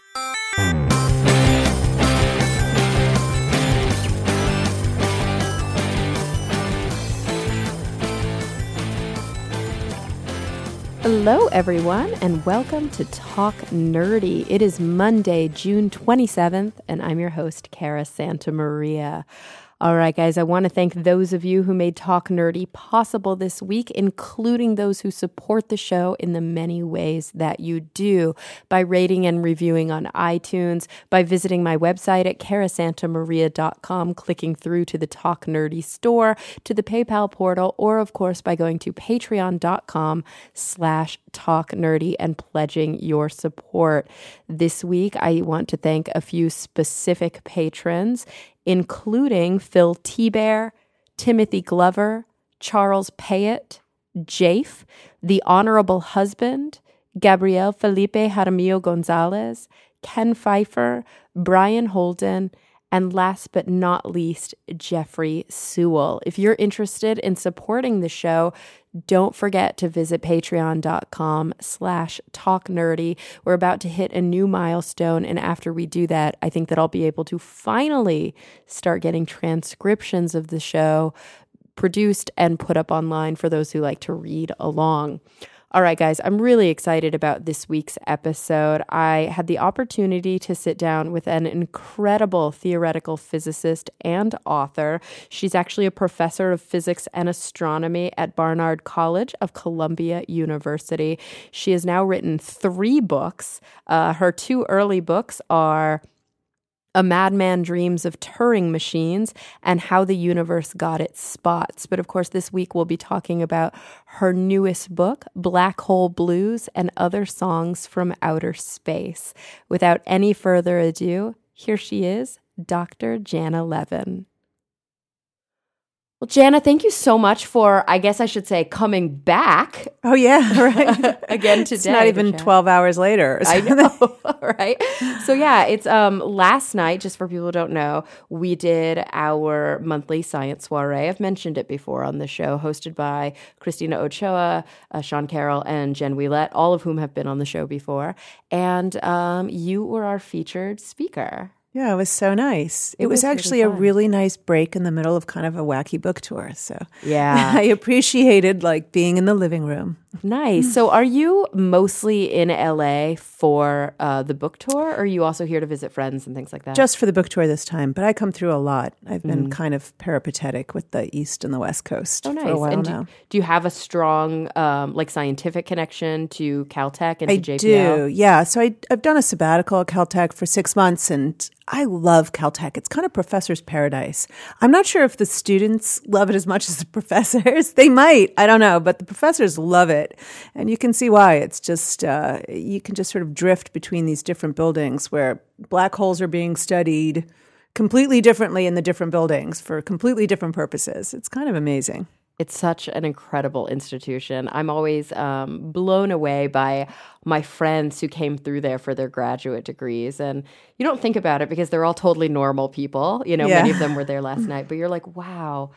Hello, everyone, and welcome to Talk Nerdy. It is Monday, June 27th, and I'm your host, Cara Santamaria. All right, guys, I want to thank those of you who made Talk Nerdy possible this week, including those who support the show in the many ways that you do, by rating and reviewing on iTunes, by visiting my website at carasantamaria.com, clicking through to the Talk Nerdy store, to the PayPal portal, or, of course, by going to patreon.com/talknerdy and pledging your support. This week, I want to thank a few specific patrons, including Phil T-Bear, Timothy Glover, Charles Payette, Jafe, The Honorable Husband, Gabriel Felipe Jaramillo Gonzalez, Ken Pfeiffer, Brian Holden, and last but not least, Jeffrey Sewell. If you're interested in supporting the show, don't forget to visit patreon.com/talknerdy. We're about to hit a new milestone, and after we do that, I think that I'll be able to finally start getting transcriptions of the show produced and put up online for those who like to read along. All right, guys, I'm really excited about this week's episode. I had the opportunity to sit down with an incredible theoretical physicist and author. She's actually a professor of physics and astronomy at Barnard College of Columbia University. She has now written 3 books. Her 2 early books are A Madman Dreams of Turing Machines and How the Universe Got Its Spots. But of course, this week we'll be talking about her newest book, Black Hole Blues and Other Songs from Outer Space. Without any further ado, here she is, Dr. Janna Levin. Well, Janna, thank you so much for, I guess I should say, coming back. Oh, yeah, right. Again today. It's not even 12 hours later. I know, right? So yeah, it's last night, just for people who don't know, we did our monthly science soiree. I've mentioned it before on the show, hosted by Christina Ochoa, Sean Carroll, and Jen Wheelette, all of whom have been on the show before. And you were our featured speaker. Yeah, it was so nice. It was actually a really nice break in the middle of kind of a wacky book tour. So yeah, I appreciated being in the living room. Nice. So are you mostly in LA for the book tour, or are you also here to visit friends and things like that? Just for the book tour this time, but I come through a lot. I've been kind of peripatetic with the East and the West Coast for a while now. Do you have a strong scientific connection to Caltech and to JPL? I do, yeah. So I've done a sabbatical at Caltech for 6 months, and I love Caltech. It's kind of professor's paradise. I'm not sure if the students love it as much as the professors. They might, I don't know, but the professors love it. And you can see why. It's just, you can just sort of drift between these different buildings where black holes are being studied completely differently in the different buildings for completely different purposes. It's kind of amazing. It's such an incredible institution. I'm always blown away by my friends who came through there for their graduate degrees. And you don't think about it because they're all totally normal people. You know, many of them were there last night. But you're like, wow,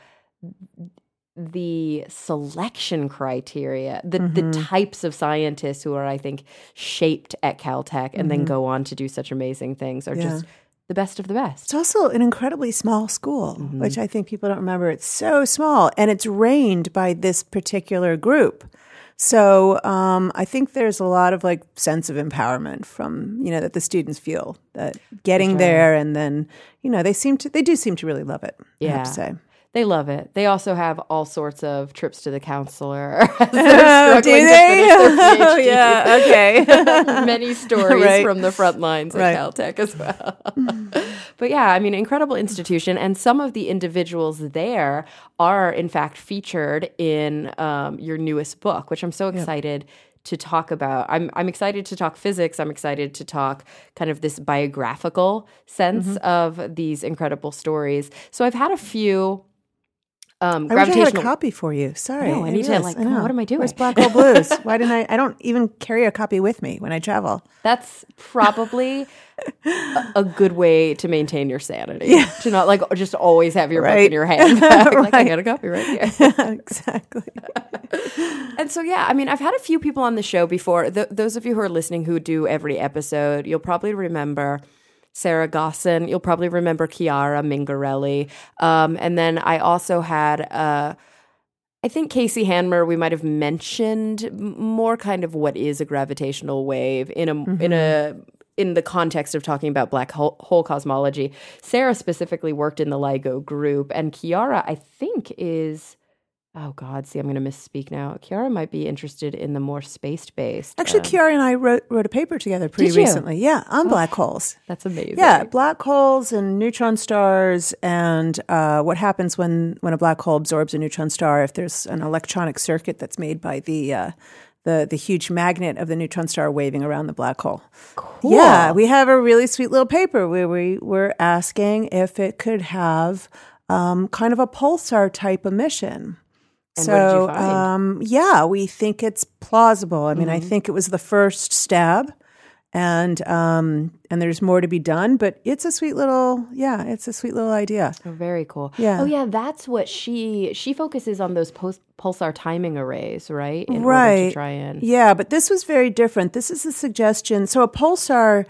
the selection criteria, the types of scientists who are, I think, shaped at Caltech and then go on to do such amazing things are just the best of the best. It's also an incredibly small school, which I think people don't remember. It's so small, and it's reigned by this particular group. So I think there's a lot of sense of empowerment from, that the students feel that getting there, and then, they do seem to really love it, I have to say. They love it. They also have all sorts of trips to the counselor. Do they? Oh, yeah. Okay. Many stories from the front lines at Caltech as well. But yeah, I mean, incredible institution. And some of the individuals there are, in fact, featured in your newest book, which I'm so excited to talk about. I'm excited to talk physics. I'm excited to talk kind of this biographical sense of these incredible stories. So I've had a few I wish I had a copy for you. Sorry. No, I need to what am I doing? Where's Black Hole Blues? Why didn't I don't even carry a copy with me when I travel. That's probably a good way to maintain your sanity. To not like just always have your book in your hand. Like I got a copy right here. Exactly. And so, yeah, I mean, I've had a few people on the show before. Those of you who are listening who do every episode, you'll probably remember Sarah Gosson. You'll probably remember Chiara Mingarelli. And then I also had, I think Casey Hanmer, we might have mentioned more kind of what is a gravitational wave in the context of talking about black hole cosmology. Sarah specifically worked in the LIGO group, and Chiara, I think, is... Oh, God. See, I'm going to misspeak now. Chiara might be interested in the more space-based. Actually, Chiara and I wrote a paper together pretty recently. Yeah, on black holes. That's amazing. Yeah, black holes and neutron stars and what happens when a black hole absorbs a neutron star if there's an electronic circuit that's made by the huge magnet of the neutron star waving around the black hole. Cool. Yeah, we have a really sweet little paper where we were asking if it could have kind of a pulsar-type emission. And what did you find? Yeah, we think it's plausible. I mean, I think it was the first stab, and there's more to be done. But it's a sweet little idea. Oh, very cool. Yeah. Oh, yeah. That's what she focuses on, those pulsar timing arrays, right? In right. order to try and but this was very different. This is a suggestion. So a pulsar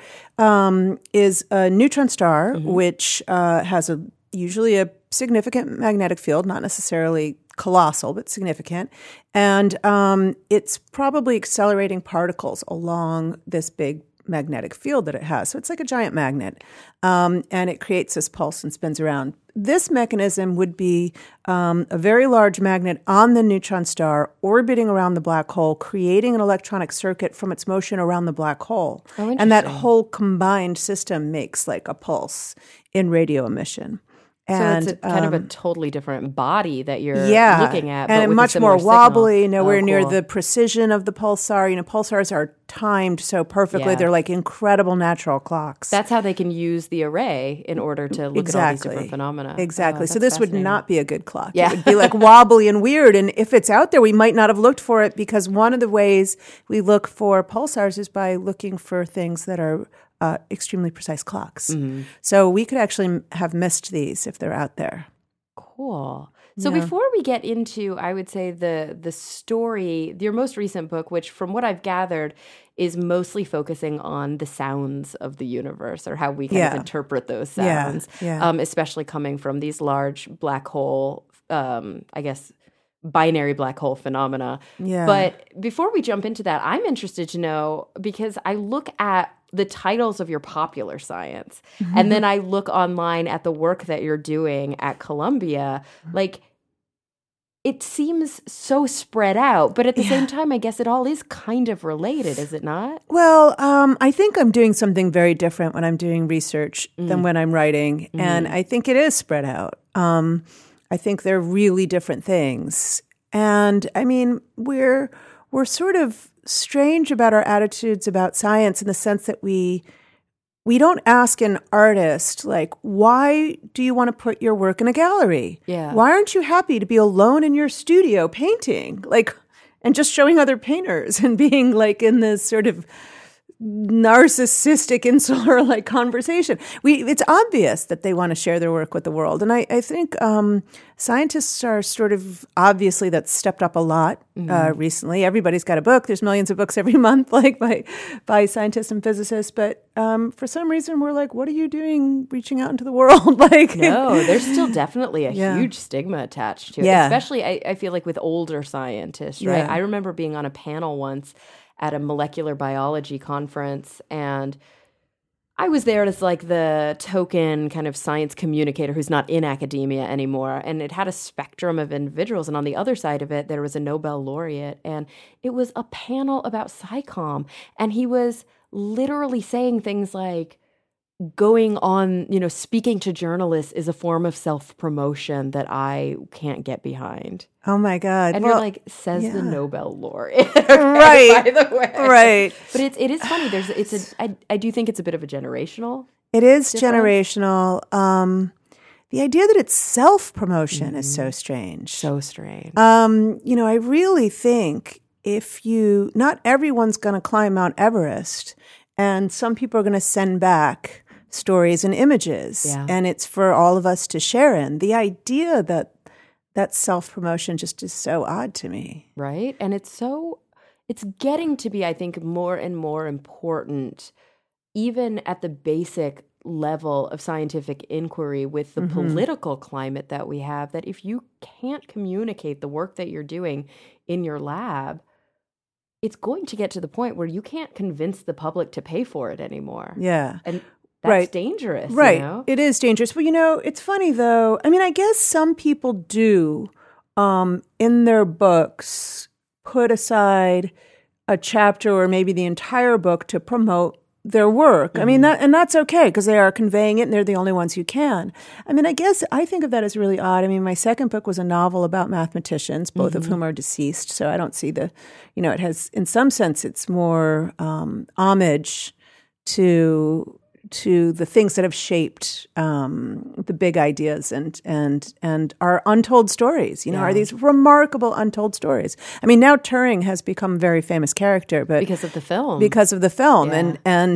is a neutron star, which has usually a significant magnetic field, not necessarily colossal, but significant. And it's probably accelerating particles along this big magnetic field that it has. So it's like a giant magnet. And it creates this pulse and spins around. This mechanism would be a very large magnet on the neutron star orbiting around the black hole, creating an electronic circuit from its motion around the black hole. Oh, and that whole combined system makes like a pulse in radio emission. And, so it's kind of a totally different body that you're looking at. And but much more wobbly, nowhere cool. near the precision of the pulsar. You know, pulsars are timed so perfectly. They're like incredible natural clocks. That's how they can use the array in order to look at all these different phenomena. Exactly. So this would not be a good clock. Yeah. It would be like wobbly and weird. And if it's out there, we might not have looked for it, because one of the ways we look for pulsars is by looking for things that are extremely precise clocks. So we could actually have missed these if they're out there. Cool. So before we get into, I would say, the story, your most recent book, which from what I've gathered is mostly focusing on the sounds of the universe, or how we kind of interpret those sounds, especially coming from these large black hole, I guess, binary black hole phenomena. Yeah. But before we jump into that, I'm interested to know, because I look at the titles of your popular science, and then I look online at the work that you're doing at Columbia, like, it seems so spread out, but at the same time, I guess it all is kind of related, is it not? Well, I think I'm doing something very different when I'm doing research than when I'm writing, and I think it is spread out. I think they're really different things. And I mean, we're sort of strange about our attitudes about science in the sense that we don't ask an artist, like, why do you want to put your work in a gallery? Yeah. Why aren't you happy to be alone in your studio painting? Like, and just showing other painters and being like in this sort of narcissistic, insular like conversation. It's obvious that they want to share their work with the world. And I think scientists are sort of, obviously that's stepped up a lot recently. Everybody's got a book. There's millions of books every month, like by scientists and physicists. But for some reason, we're like, what are you doing reaching out into the world? Like, no, there's still definitely a huge stigma attached to it, especially I feel like with older scientists, right? I remember being on a panel once at a molecular biology conference, and I was there as like the token kind of science communicator who's not in academia anymore. And it had a spectrum of individuals. And on the other side of it, there was a Nobel laureate, and it was a panel about SciComm. And he was literally saying things like, going on, speaking to journalists is a form of self-promotion that I can't get behind. Oh my God. And you're like, says the Nobel laureate. Right. By the way. Right. But it is funny. I do think it's a bit of a generational. It is difference. generational. the idea that it's self-promotion is so strange. So strange. I really think not everyone's going to climb Mount Everest, and some people are going to send back stories and images, and it's for all of us to share in. The idea that self-promotion just is so odd to me. Right? And it's getting to be, I think, more and more important, even at the basic level of scientific inquiry with the political climate that we have, that if you can't communicate the work that you're doing in your lab, it's going to get to the point where you can't convince the public to pay for it anymore. Yeah. And that's dangerous. Right. You know? It is dangerous. Well, it's funny, though. I mean, I guess some people do, in their books, put aside a chapter or maybe the entire book to promote their work. I mean, that's okay because they are conveying it and they're the only ones who can. I mean, I guess I think of that as really odd. I mean, my second book was a novel about mathematicians, both of whom are deceased. So I don't see it has, in some sense, it's more homage to the things that have shaped the big ideas and our untold stories, are these remarkable untold stories. I mean, now Turing has become a very famous character, but because of the film. Yeah.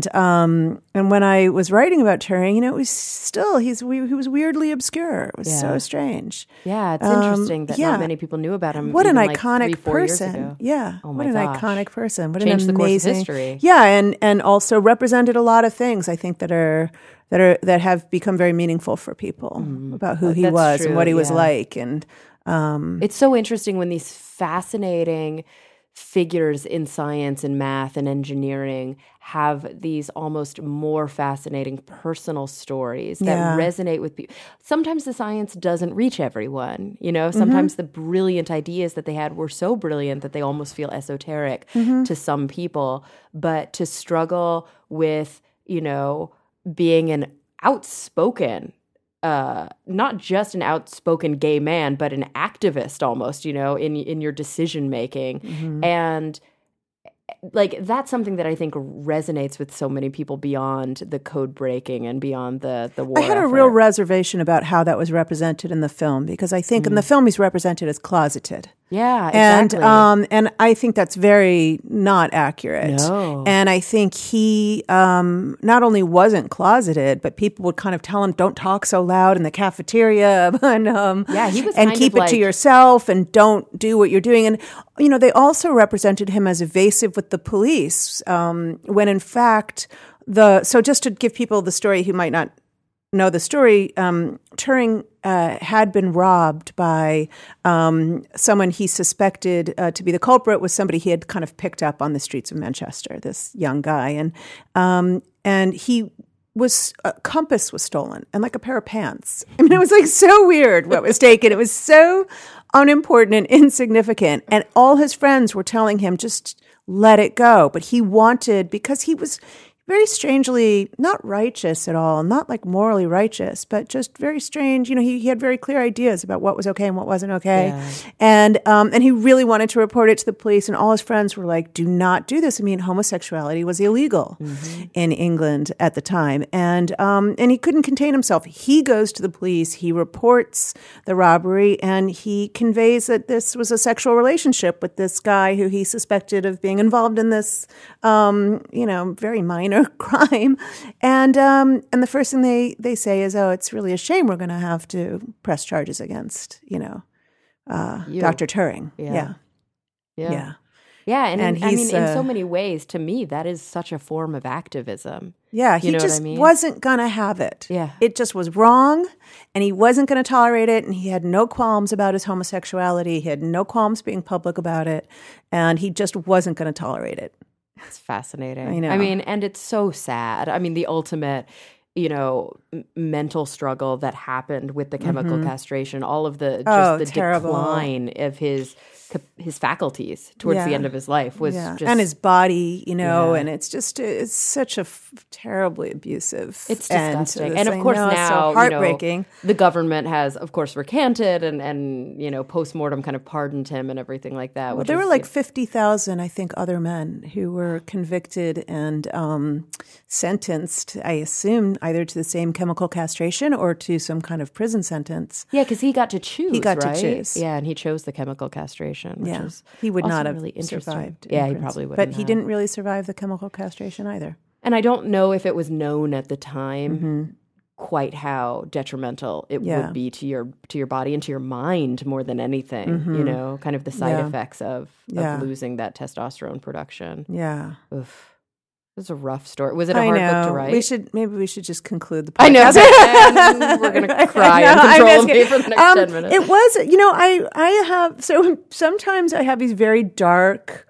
And when I was writing about Turing, it was still he was weirdly obscure. It was so strange. Yeah, it's interesting that not many people knew about him. What an even iconic 3-4 person! years ago. Yeah, oh what my an gosh. iconic person! What Changed an amazing the course of history. Yeah, and also represented a lot of things. I think that have become very meaningful for people about who he was and what he was like. And it's so interesting when these fascinating figures in science and math and engineering have these almost more fascinating personal stories that resonate with people. Sometimes the science doesn't reach everyone, sometimes the brilliant ideas that they had were so brilliant that they almost feel esoteric to some people. But to struggle with, being an outspoken, not just an outspoken gay man, but an activist almost, in your decision making. And that's something that I think resonates with so many people beyond the code breaking and beyond the war. I had a real reservation about how that was represented in the film, because I think in the film he's represented as closeted. Yeah, exactly. And I think that's very not accurate. No. And I think he not only wasn't closeted, but people would kind of tell him, "Don't talk so loud in the cafeteria," and he was and keep it to yourself, and don't do what you're doing. And they also represented him as evasive with the police, when in fact so just to give people the story who might not know the story, Turing had been robbed by someone he suspected to be the culprit, was somebody he had kind of picked up on the streets of Manchester, this young guy. And he was, a compass was stolen and like a pair of pants. I mean, it was like so weird what was taken. It was so unimportant and insignificant. And all his friends were telling him, just let it go. But he wanted, because he was very strangely not righteous at all, not like morally righteous, but just very strange. He had very clear ideas about what was okay and what wasn't okay. Yeah. And he really wanted to report it to the police, and all his friends were like, do not do this. I mean, homosexuality was illegal in England at the time. And he couldn't contain himself. He goes to the police, he reports the robbery, and he conveys that this was a sexual relationship with this guy who he suspected of being involved in this, very minor crime. And the first thing they say is, oh, it's really a shame we're going to have to press charges against, Dr. Turing. Yeah. And I mean, in so many ways, to me, that is such a form of activism. Yeah, he just wasn't going to have it. Yeah. It just was wrong, and he wasn't going to tolerate it, and he had no qualms about his homosexuality. He had no qualms being public about it, and he just wasn't going to tolerate it. It's fascinating. I know. I mean, and it's so sad. I mean, the ultimate, mental struggle that happened with the chemical castration, all of the decline of his his faculties towards the end of his life was just, and his body, and it's just it's such a terribly abusive. It's disgusting, and of course now so heartbreaking. The government has, of course, recanted and post-mortem kind of pardoned him and everything like that. Well, there were like 50,000, I think, other men who were convicted and sentenced. I assume either to the same chemical castration or to some kind of prison sentence. Yeah, because he got to choose. He got right? to choose. Yeah, and he chose the chemical castration. Which is he would not have really survived. Yeah, he probably wouldn't. But he didn't really survive the chemical castration either. And I don't know if it was known at the time quite how detrimental it would be to your body and to your mind more than anything. Kind of the side effects of losing that testosterone production. Yeah. Oof. It was a rough story. Was it a hard book to write? Maybe we should just conclude the podcast. I know. We're going to cry uncontrollably for the next 10 minutes. It was, I have, so sometimes I have these very dark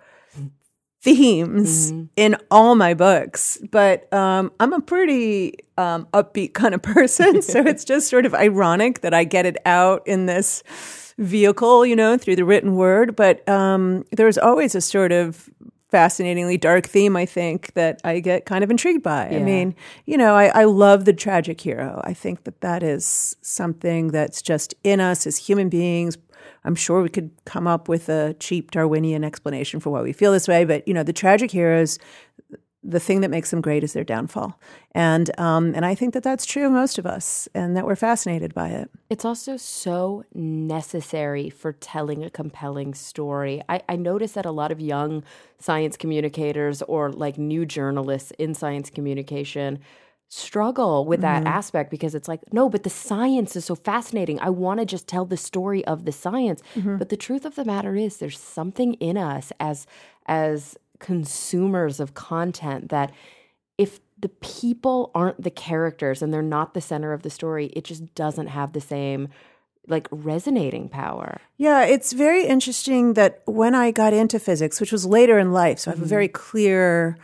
themes in all my books, but I'm a pretty upbeat kind of person. So it's just sort of ironic that I get it out in this vehicle, through the written word. But there's always a sort of fascinatingly dark theme, I think, that I get kind of intrigued by. Yeah. I mean, I love the tragic hero. I think that is something that's just in us as human beings. I'm sure we could come up with a cheap Darwinian explanation for why we feel this way, but, the tragic heroes, the thing that makes them great is their downfall. And I think that that's true of most of us and that we're fascinated by it. It's also so necessary for telling a compelling story. I notice that a lot of young science communicators or like new journalists in science communication struggle with that aspect because it's like, no, but the science is so fascinating. I want to just tell the story of the science. But the truth of the matter is there's something in us as consumers of content that if the people aren't the characters and they're not the center of the story, it just doesn't have the same like resonating power. Yeah, it's very interesting that when I got into physics, which was later in life, so I have a very clear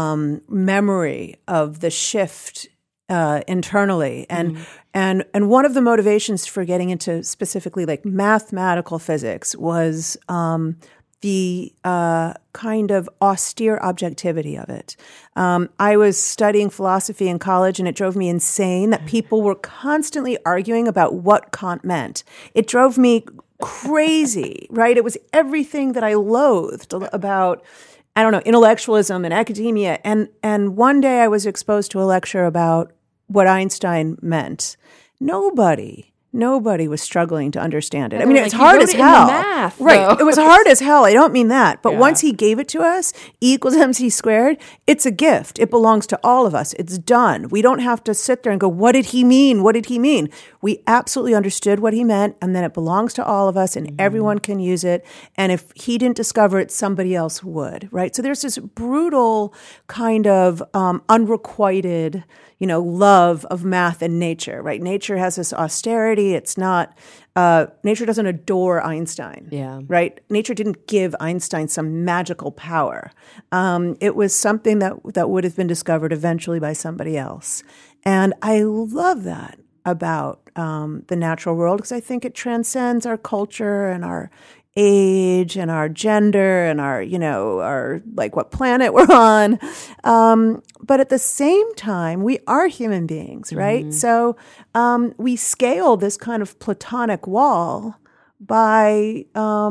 memory of the shift internally. And one of the motivations for getting into specifically like mathematical physics was the kind of austere objectivity of it. I was studying philosophy in college, and it drove me insane that people were constantly arguing about what Kant meant. It drove me crazy, right? It was everything that I loathed about, I don't know, intellectualism and academia. And one day I was exposed to a lecture about what Einstein meant. Nobody was struggling to understand it. I mean, it's hard as hell. Math, right. It was hard as hell. I don't mean that. But once he gave it to us, E equals MC squared, it's a gift. It belongs to all of us. It's done. We don't have to sit there and go, what did he mean? What did he mean? We absolutely understood what he meant, and then it belongs to all of us, and everyone can use it. And if he didn't discover it, somebody else would, right? So there's this brutal kind of unrequited, love of math and nature, right? Nature has this austerity. It's not, nature doesn't adore Einstein, right? Nature didn't give Einstein some magical power. It was something that would have been discovered eventually by somebody else. And I love that about the natural world because I think it transcends our culture and our age and our gender and our like what planet we're on. But at the same time, we are human beings, right? So we scale this kind of platonic wall by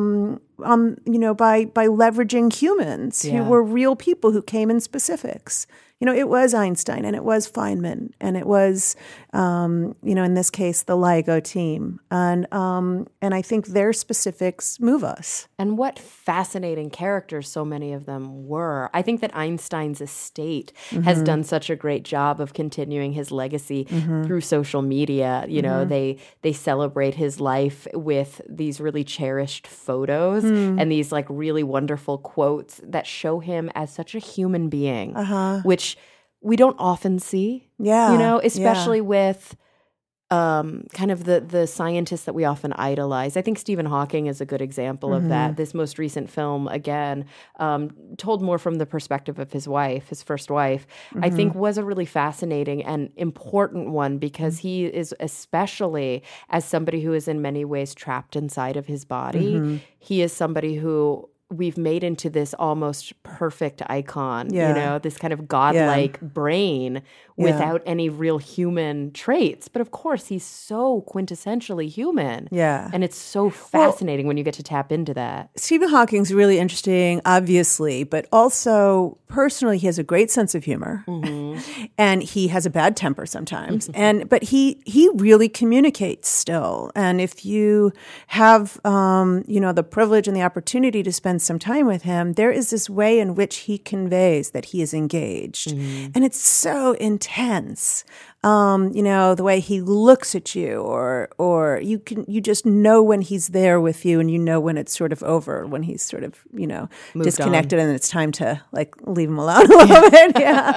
leveraging humans who were real people who came in specifics. It was Einstein and it was Feynman and it was, in this case, the LIGO team. And I think their specifics move us. And what fascinating characters so many of them were. I think that Einstein's estate has done such a great job of continuing his legacy through social media. They celebrate his life with these really cherished photos and these like really wonderful quotes that show him as such a human being, which we don't often see, especially with kind of the scientists that we often idolize. I think Stephen Hawking is a good example of that. This most recent film, again, told more from the perspective of his wife, his first wife, I think was a really fascinating and important one because he is, especially as somebody who is in many ways trapped inside of his body, he is somebody who we've made into this almost perfect icon, this kind of godlike brain without any real human traits. But of course, he's so quintessentially human. Yeah. And it's so fascinating when you get to tap into that. Stephen Hawking's really interesting, obviously, but also personally, he has a great sense of humor. And he has a bad temper sometimes. But he really communicates still. And if you have, the privilege and the opportunity to spend some time with him, there is this way in which he conveys that he is engaged. And it's so intense. The way he looks at you or you just know when he's there with you and you know when it's sort of over, when he's sort of, disconnected and it's time to like leave him alone a little bit.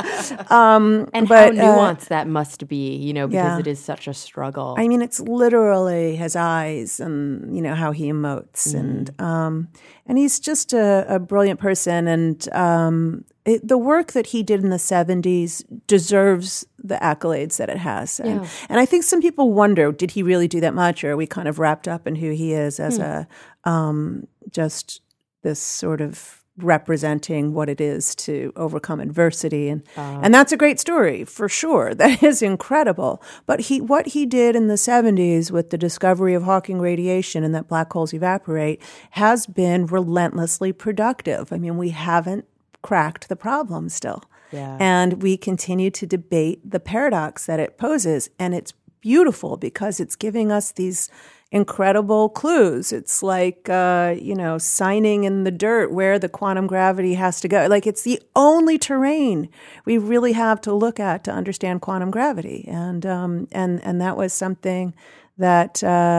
And how nuanced that must be, because it is such a struggle. I mean, it's literally his eyes and, how he emotes and he's just a brilliant person. And the work that he did in the 70s deserves the accolades that it has. And I think some people wonder, did he really do that much? Or are we kind of wrapped up in who he is as just this sort of representing what it is to overcome adversity. And that's a great story, for sure. That is incredible. But what he did in the 70s with the discovery of Hawking radiation and that black holes evaporate has been relentlessly productive. I mean, we haven't cracked the problem still. And we continue to debate the paradox that it poses. And it's beautiful because it's giving us these incredible clues. It's like, signing in the dirt where the quantum gravity has to go. Like, it's the only terrain we really have to look at to understand quantum gravity. And that was something that,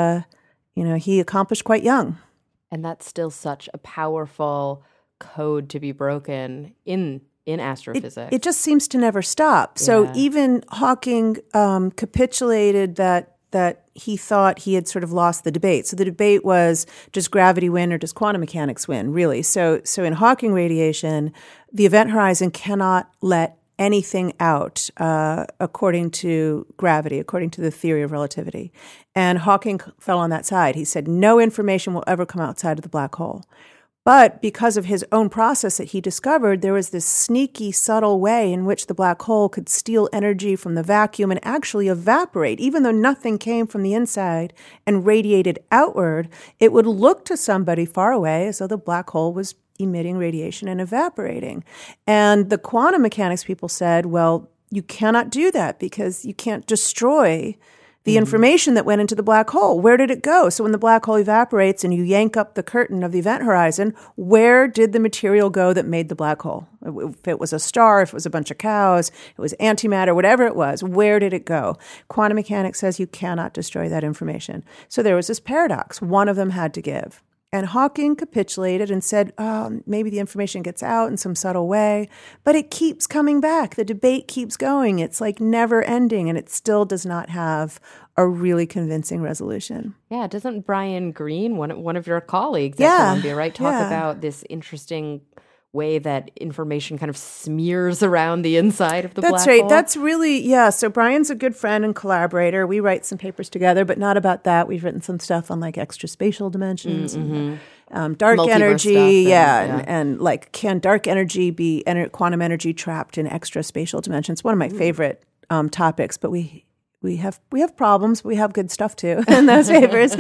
he accomplished quite young. And that's still such a powerful code to be broken in astrophysics. It just seems to never stop. So even Hawking capitulated that he thought he had sort of lost the debate. So the debate was, does gravity win or does quantum mechanics win, really? So in Hawking radiation, the event horizon cannot let anything out according to gravity, according to the theory of relativity. And Hawking fell on that side. He said no information will ever come outside of the black hole. But because of his own process that he discovered, there was this sneaky, subtle way in which the black hole could steal energy from the vacuum and actually evaporate. Even though nothing came from the inside and radiated outward, it would look to somebody far away as though the black hole was emitting radiation and evaporating. And the quantum mechanics people said, well, you cannot do that because you can't destroy the information that went into the black hole. Where did it go? So when the black hole evaporates and you yank up the curtain of the event horizon, where did the material go that made the black hole? If it was a star, if it was a bunch of cows, it was antimatter, whatever it was, where did it go? Quantum mechanics says you cannot destroy that information. So there was this paradox. One of them had to give. And Hawking capitulated and said, maybe the information gets out in some subtle way, but it keeps coming back. The debate keeps going. It's like never ending, and it still does not have a really convincing resolution. Yeah, doesn't Brian Greene, one of your colleagues at Columbia, right, talk about this interesting way that information kind of smears around the inside of the black hole? That's right. That's really, So Brian's a good friend and collaborator. We write some papers together, but not about that. We've written some stuff on like extraspatial dimensions, and, dark Multiverse energy. stuff And like, can dark energy be quantum energy trapped in extraspatial dimensions? One of my favorite topics, but we have problems. We have good stuff too in those papers.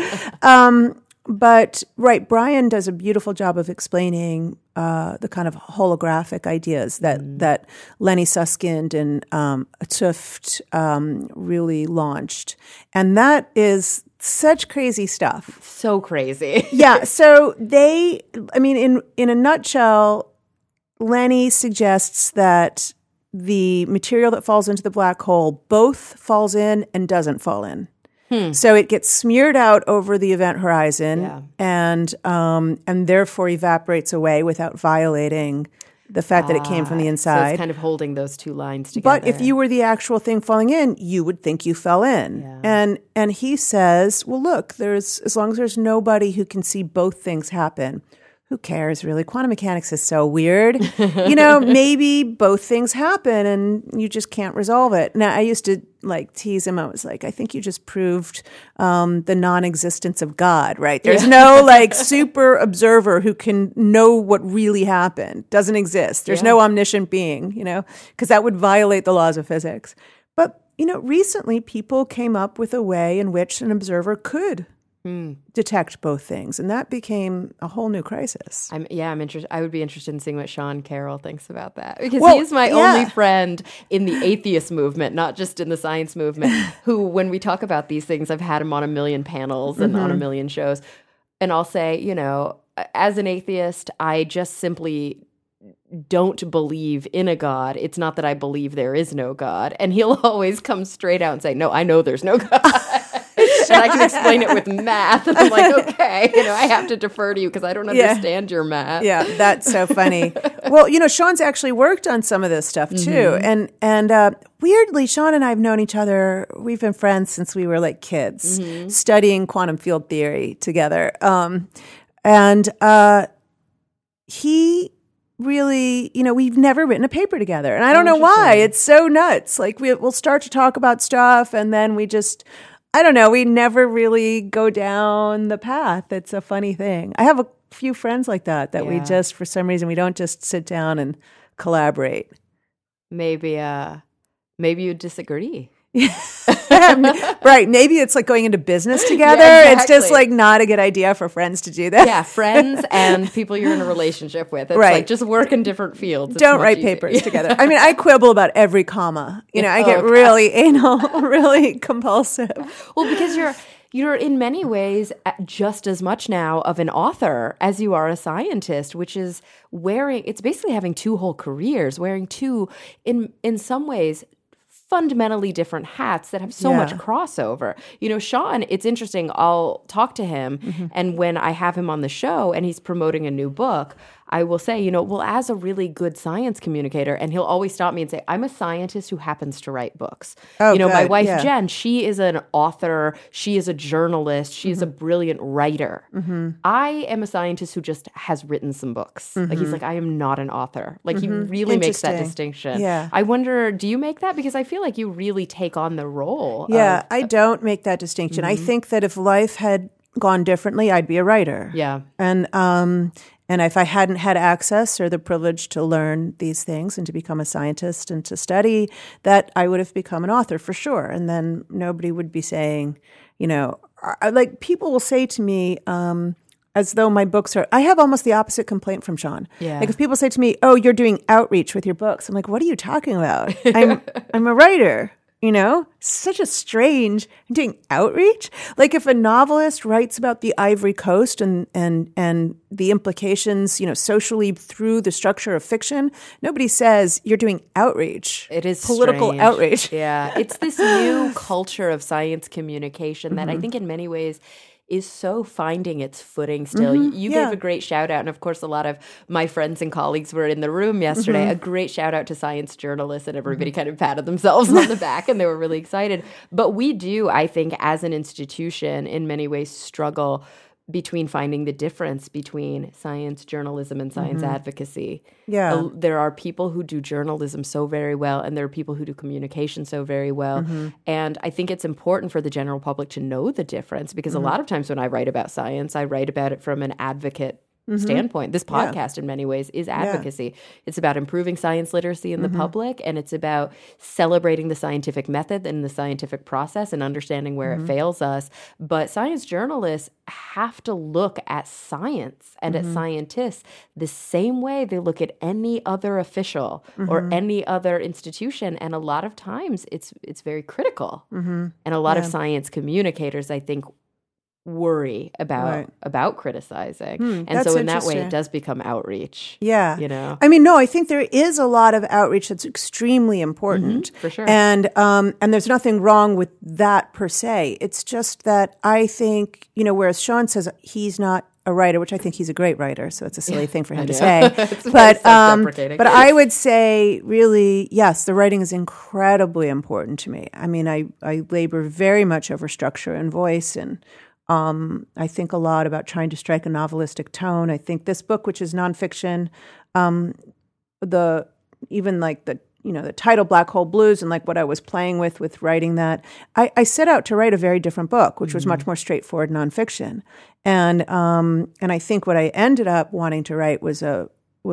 But right, Brian does a beautiful job of explaining the kind of holographic ideas that Lenny Susskind and Tuft really launched, and that is such crazy stuff. So crazy. So in a nutshell, Lenny suggests that the material that falls into the black hole both falls in and doesn't fall in. So it gets smeared out over the event horizon and therefore evaporates away without violating the fact that it came from the So inside. it's kind of holding those two lines together. But if you were the actual thing falling in, you would think you fell in. Yeah. And he says, well, look, as long as there's nobody who can see both things happen, who cares really? Quantum mechanics is so weird. Maybe both things happen and you just can't resolve it. Now, I used to tease him. I was like, I think you just proved the non-existence of God, right? There's no super observer who can know what really happened. Doesn't exist. There's no omniscient being, because that would violate the laws of physics. But, recently people came up with a way in which an observer could detect both things, and that became a whole new crisis. I'm interested. I would be interested in seeing what Sean Carroll thinks about that, because he is my only friend in the atheist movement, not just in the science movement, who, when we talk about these things, I've had him on a million panels and on a million shows, and I'll say, as an atheist, I just simply don't believe in a God. It's not that I believe there is no God. And he'll always come straight out and say, no, I know there's no God. And I can explain it with math. And I'm like, okay, I have to defer to you because I don't understand your math. Yeah, that's so funny. Well, Sean's actually worked on some of this stuff too. And weirdly, Sean and I have known each other. We've been friends since we were kids, studying quantum field theory together. He really, we've never written a paper together. And I don't know why. It's so nuts. We'll start to talk about stuff and then we just, I don't know, we never really go down the path. It's a funny thing. I have a few friends like that we just, for some reason, we don't just sit down and collaborate. Maybe you disagree. Right. Maybe it's going into business together. Yeah, exactly. It's just not a good idea for friends to do that. Yeah, friends and people you're in a relationship with. It's just work in different fields. Don't write papers together. I mean, I quibble about every comma. I get really anal, really compulsive. Well, because you're in many ways just as much now of an author as you are a scientist, which is it's basically having two whole careers, wearing two, in some ways, fundamentally different hats that have so much crossover. Sean, it's interesting. I'll talk to him, and when I have him on the show and he's promoting a new book, I will say, as a really good science communicator, and he'll always stop me and say, I'm a scientist who happens to write books. Oh, my wife, Jen, she is an author. She is a journalist. She is a brilliant writer. I am a scientist who just has written some books. He's like, I am not an author. He really makes that distinction. Yeah. I wonder, do you make that? Because I feel like you really take on the role. Yeah, I don't make that distinction. I think that if life had gone differently, I'd be a writer. Yeah. And if I hadn't had access or the privilege to learn these things and to become a scientist and to study, that I would have become an author for sure. And then nobody would be saying, people will say to me, as though my books are, I have almost the opposite complaint from Sean. Yeah. If people say to me, oh, you're doing outreach with your books, I'm like, what are you talking about? I'm a writer. Such a strange, I'm doing outreach. If a novelist writes about the Ivory Coast and the implications, socially through the structure of fiction, nobody says you're doing outreach. It is political strange. Outreach. Yeah. It's this new culture of science communication that I think in many ways is so finding its footing still. You gave a great shout out, and of course a lot of my friends and colleagues were in the room yesterday. A great shout out to science journalists, and everybody kind of patted themselves on the back and they were really excited. But we do, I think, as an institution, in many ways struggle between finding the difference between science journalism and science advocacy. Yeah. There are people who do journalism so very well, and there are people who do communication so very well. And I think it's important for the general public to know the difference, because a lot of times when I write about science, I write about it from an advocate standpoint. This podcast in many ways is advocacy. It's about improving science literacy in the public, and it's about celebrating the scientific method and the scientific process and understanding where it fails us. But science journalists have to look at science and at scientists the same way they look at any other official or any other institution. And a lot of times it's very critical. And a lot of science communicators, I think, worry about criticizing. And so in that way, it does become outreach. Yeah. I mean, no, I think there is a lot of outreach that's extremely important. For sure. And there's nothing wrong with that per se. It's just that I think, whereas Sean says he's not a writer, which I think he's a great writer, so it's a silly thing for him to say. But I would say, really, yes, the writing is incredibly important to me. I mean, I labor very much over structure and voice, and I think a lot about trying to strike a novelistic tone. I think this book, which is nonfiction, the title Black Hole Blues and like what I was playing with writing that, I set out to write a very different book, which was much more straightforward nonfiction. And I think what I ended up wanting to write was a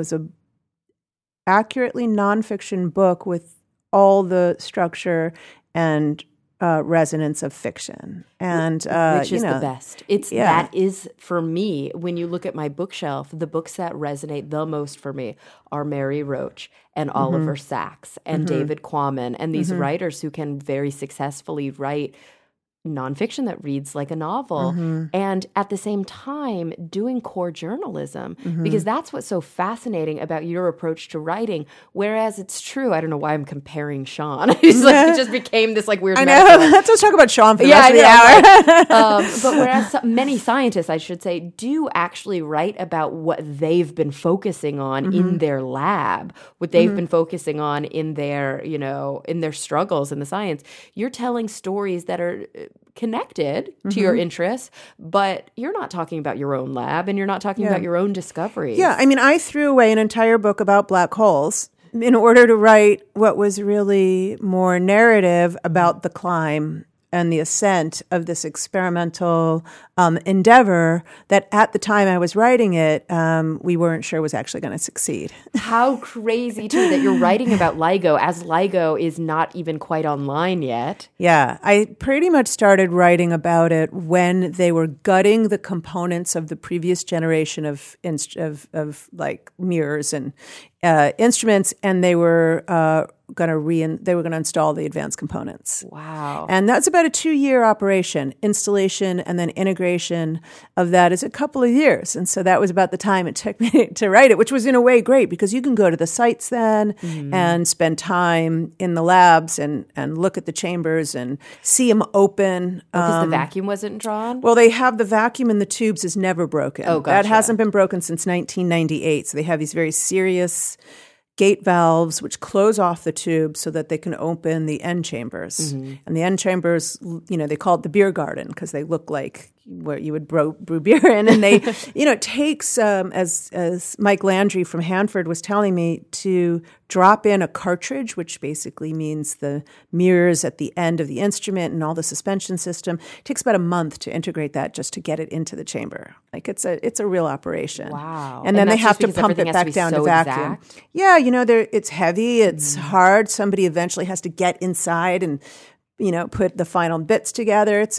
accurately nonfiction book with all the structure and resonance of fiction, and which is the best. That is, for me, when you look at my bookshelf, the books that resonate the most for me are Mary Roach and Oliver Sacks and David Quammen, and these writers who can very successfully write nonfiction that reads like a novel, and at the same time doing core journalism, because that's what's so fascinating about your approach to writing. Whereas it's true, I don't know why I'm comparing Sean. It just became this like weird. I know. Let's talk about Sean for the rest of the hour. But whereas many scientists, I should say, do actually write about what they've been focusing on in their lab, what they've been focusing on in their, in their struggles in the science. You're telling stories that are connected to your interests, but you're not talking about your own lab and you're not talking about your own discoveries. Yeah, I mean, I threw away an entire book about black holes in order to write what was really more narrative about the climb and the ascent of this experimental endeavor that at the time I was writing it, we weren't sure was actually going to succeed. How crazy, too, that you're writing about LIGO as LIGO is not even quite online yet. Yeah, I pretty much started writing about it when they were gutting the components of the previous generation of like mirrors and instruments, and they were going to install the advanced components. Wow. And that's about a 2-year operation. Installation and then integration of that is a couple of years. And so that was about the time it took me to write it, which was in a way great because you can go to the sites then and spend time in the labs and look at the chambers and see them open. Because the vacuum wasn't drawn? Well, they have the vacuum in the tubes is never broken. Oh, gotcha. That hasn't been broken since 1998. So they have these very serious gate valves which close off the tube so that they can open the end chambers. And the end chambers, they call it the beer garden because they look like where you would brew beer in. And they, it takes, as Mike Landry from Hanford was telling me, to drop in a cartridge, which basically means the mirrors at the end of the instrument and all the suspension system. It takes about a month to integrate that just to get it into the chamber. Like it's a real operation. Wow. And then they have to pump it back down to vacuum. Exact? Yeah, it's heavy, it's hard. Somebody eventually has to get inside and put the final bits together. It's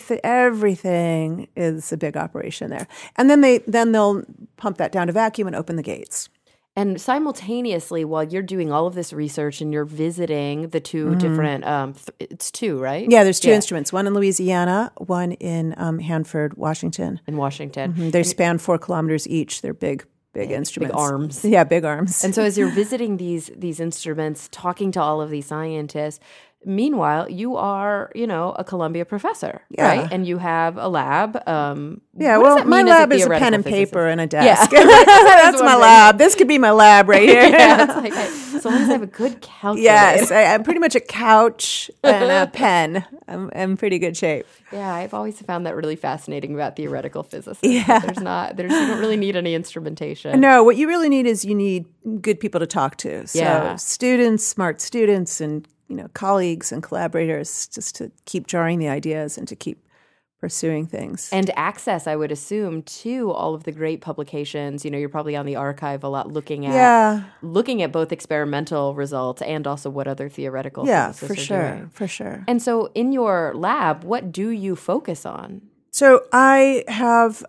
everything is a big operation there. And then they'll pump that down to vacuum and open the gates. And simultaneously, while you're doing all of this research and you're visiting the two different, it's two, right? Yeah, there's two instruments, one in Louisiana, one in Hanford, Washington. In Washington. They span 4 kilometers each. They're big instruments. Big arms. Yeah, big arms. And so as you're visiting these instruments, talking to all of these scientists, meanwhile, you are, a Columbia professor, right? And you have a lab. My lab is a pen and paper and a desk. Yeah. That's my lab. This could be my lab right here. So long as I have a good calculator. Yes, I'm pretty much a couch and a pen. I'm in pretty good shape. Yeah, I've always found that really fascinating about theoretical physicists. Yeah. You don't really need any instrumentation. No, what you really need is you need good people to talk to. So students, smart students, and colleagues and collaborators, just to keep drawing the ideas and to keep pursuing things. And access, I would assume, to all of the great publications. You're probably on the archive a lot looking at both experimental results and also what other theoretical physicists are doing. For sure. And so in your lab, what do you focus on? So I have,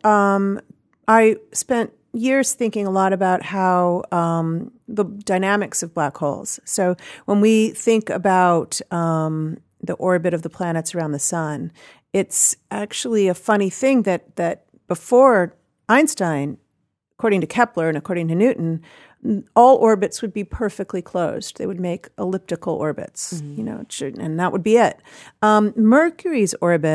I spent years thinking a lot about how the dynamics of black holes. So when we think about the orbit of the planets around the sun, it's actually a funny thing that before Einstein, according to Kepler and according to Newton, all orbits would be perfectly closed. They would make elliptical orbits, and that would be it. Mercury's orbit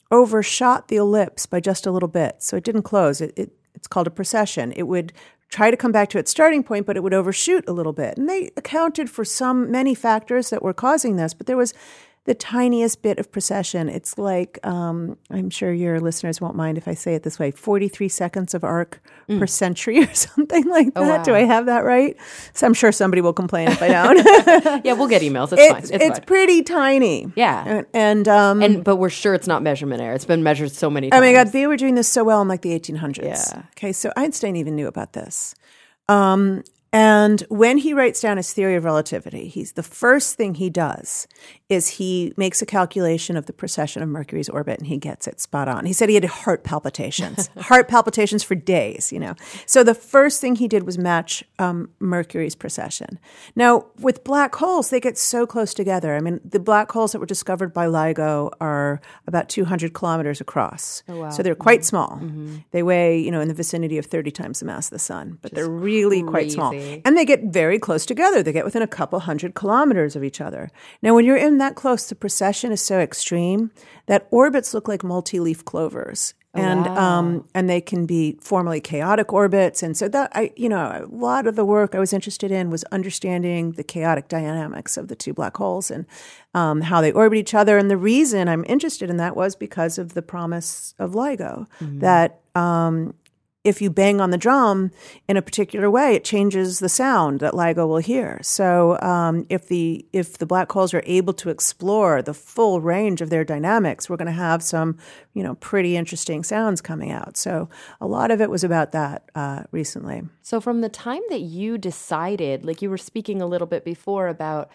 overshot the ellipse by just a little bit. So it didn't close. It's called a precession. It would try to come back to its starting point, but it would overshoot a little bit. And they accounted for many factors that were causing this, but there was the tiniest bit of precession. It's like, I'm sure your listeners won't mind if I say it this way, 43 seconds of arc per century or something like that. Oh, wow. Do I have that right? So I'm sure somebody will complain if I don't. Yeah, we'll get emails. It's fine. It's pretty tiny. Yeah. But we're sure it's not measurement error. It's been measured so many times. Oh my God, they were doing this so well in like the 1800s. Yeah. Okay, so Einstein even knew about this. And when he writes down his theory of relativity, the first thing he does is he makes a calculation of the precession of Mercury's orbit, and he gets it spot on. He said he had heart palpitations for days, So the first thing he did was match Mercury's precession. Now, with black holes, they get so close together. I mean, the black holes that were discovered by LIGO are about 200 kilometers across. Oh, wow. So they're quite small. Mm-hmm. They weigh, in the vicinity of 30 times the mass of the sun, but they're really quite small. And they get very close together. They get within a couple hundred kilometers of each other. Now, when you're in that close, the precession is so extreme that orbits look like multi-leaf clovers. And they can be formally chaotic orbits. And so that a lot of the work I was interested in was understanding the chaotic dynamics of the two black holes and how they orbit each other. And the reason I'm interested in that was because of the promise of LIGO, that if you bang on the drum in a particular way, it changes the sound that LIGO will hear. So if the black holes are able to explore the full range of their dynamics, we're going to have some, pretty interesting sounds coming out. So a lot of it was about that recently. So from the time that you decided, like you were speaking a little bit before about,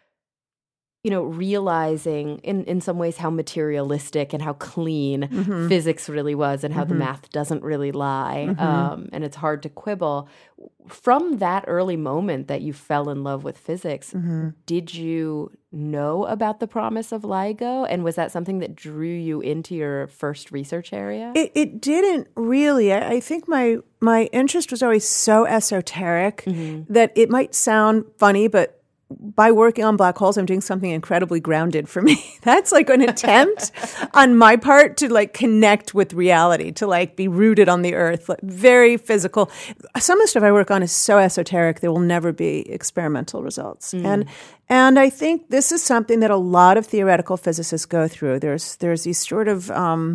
realizing in some ways how materialistic and how clean physics really was and how the math doesn't really lie, and it's hard to quibble. From that early moment that you fell in love with physics, did you know about the promise of LIGO? And was that something that drew you into your first research area? It didn't really. I think my interest was always so esoteric that it might sound funny, but by working on black holes, I'm doing something incredibly grounded for me. That's like an attempt on my part to like connect with reality, to like be rooted on the earth, like very physical. Some of the stuff I work on is so esoteric, there will never be experimental results. And I think this is something that a lot of theoretical physicists go through. There's these sort of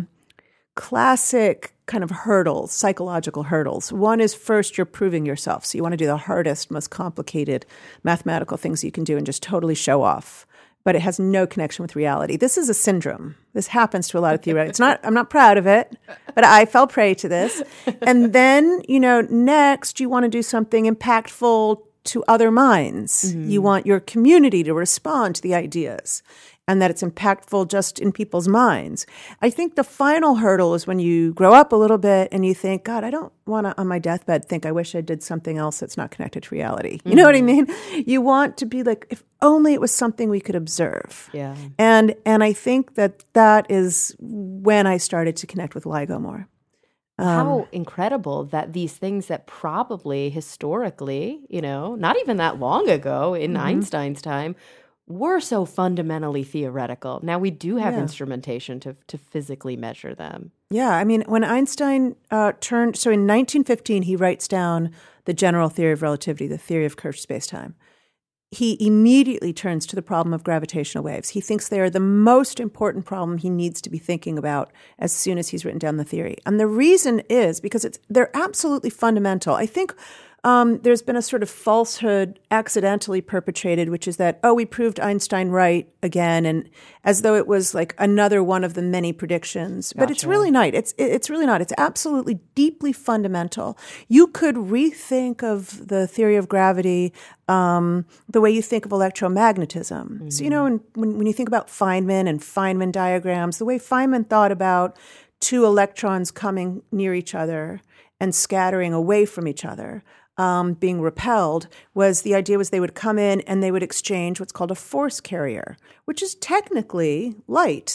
classic kind of hurdles, psychological hurdles. One is first you're proving yourself. So you want to do the hardest, most complicated mathematical things you can do and just totally show off. But it has no connection with reality. This is a syndrome. This happens to a lot of theoreticals. I'm not proud of it, but I fell prey to this. And then, next you want to do something impactful to other minds. You want your community to respond to the ideas, and that it's impactful just in people's minds. I think the final hurdle is when you grow up a little bit and you think, God, I don't want to, on my deathbed, think I wish I did something else that's not connected to reality. You know what I mean? You want to be like, if only it was something we could observe. Yeah. And I think that is when I started to connect with LIGO more. How incredible that these things that probably historically, not even that long ago in Einstein's time, were so fundamentally theoretical. Now we do have instrumentation to physically measure them. Yeah, I mean, when Einstein in 1915, he writes down the general theory of relativity, the theory of curved spacetime. He immediately turns to the problem of gravitational waves. He thinks they are the most important problem he needs to be thinking about as soon as he's written down the theory. And the reason is because they're absolutely fundamental. I think there's been a sort of falsehood accidentally perpetrated, which is that, we proved Einstein right again, and as though it was like another one of the many predictions. But it's really not. It's really not. It's absolutely deeply fundamental. You could rethink of the theory of gravity the way you think of electromagnetism. So, when you think about Feynman and Feynman diagrams, the way Feynman thought about two electrons coming near each other and scattering away from each other, being repelled, the idea was they would come in and they would exchange what's called a force carrier, which is technically light.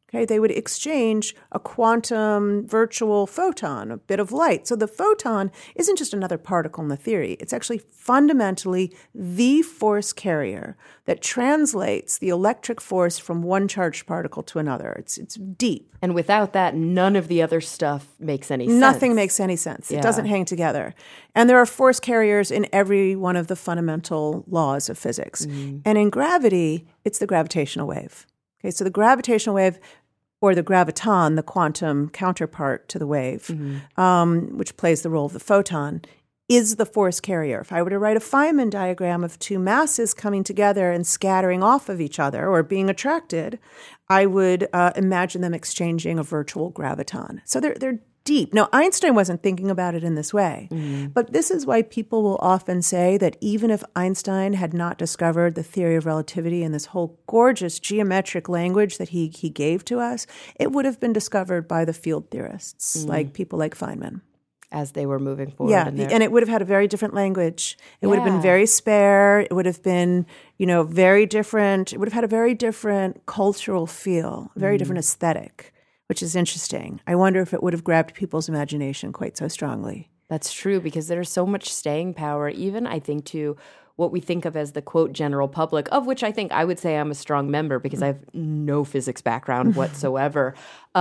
Okay, they would exchange a quantum virtual photon, a bit of light. So the photon isn't just another particle in the theory. It's actually fundamentally the force carrier that translates the electric force from one charged particle to another. It's deep. And without that, none of the other stuff makes any sense. Nothing makes any sense. It doesn't hang together. And there are force carriers in every one of the fundamental laws of physics. And in gravity, it's the gravitational wave. Okay, so the gravitational wave, or the graviton, the quantum counterpart to the wave, which plays the role of the photon, is the force carrier. If I were to write a Feynman diagram of two masses coming together and scattering off of each other or being attracted, I would imagine them exchanging a virtual graviton. So they're deep. Now, Einstein wasn't thinking about it in this way, but this is why people will often say that even if Einstein had not discovered the theory of relativity and this whole gorgeous geometric language that he gave to us, it would have been discovered by the field theorists, like people like Feynman. As they were moving forward. Yeah, and it would have had a very different language. It would have been very spare. It would have been, very different. It would have had a very different cultural feel, a very different aesthetic, which is interesting. I wonder if it would have grabbed people's imagination quite so strongly. That's true, because there's so much staying power, even I think to what we think of as the, quote, general public, of which I think I would say I'm a strong member because I have no physics background whatsoever.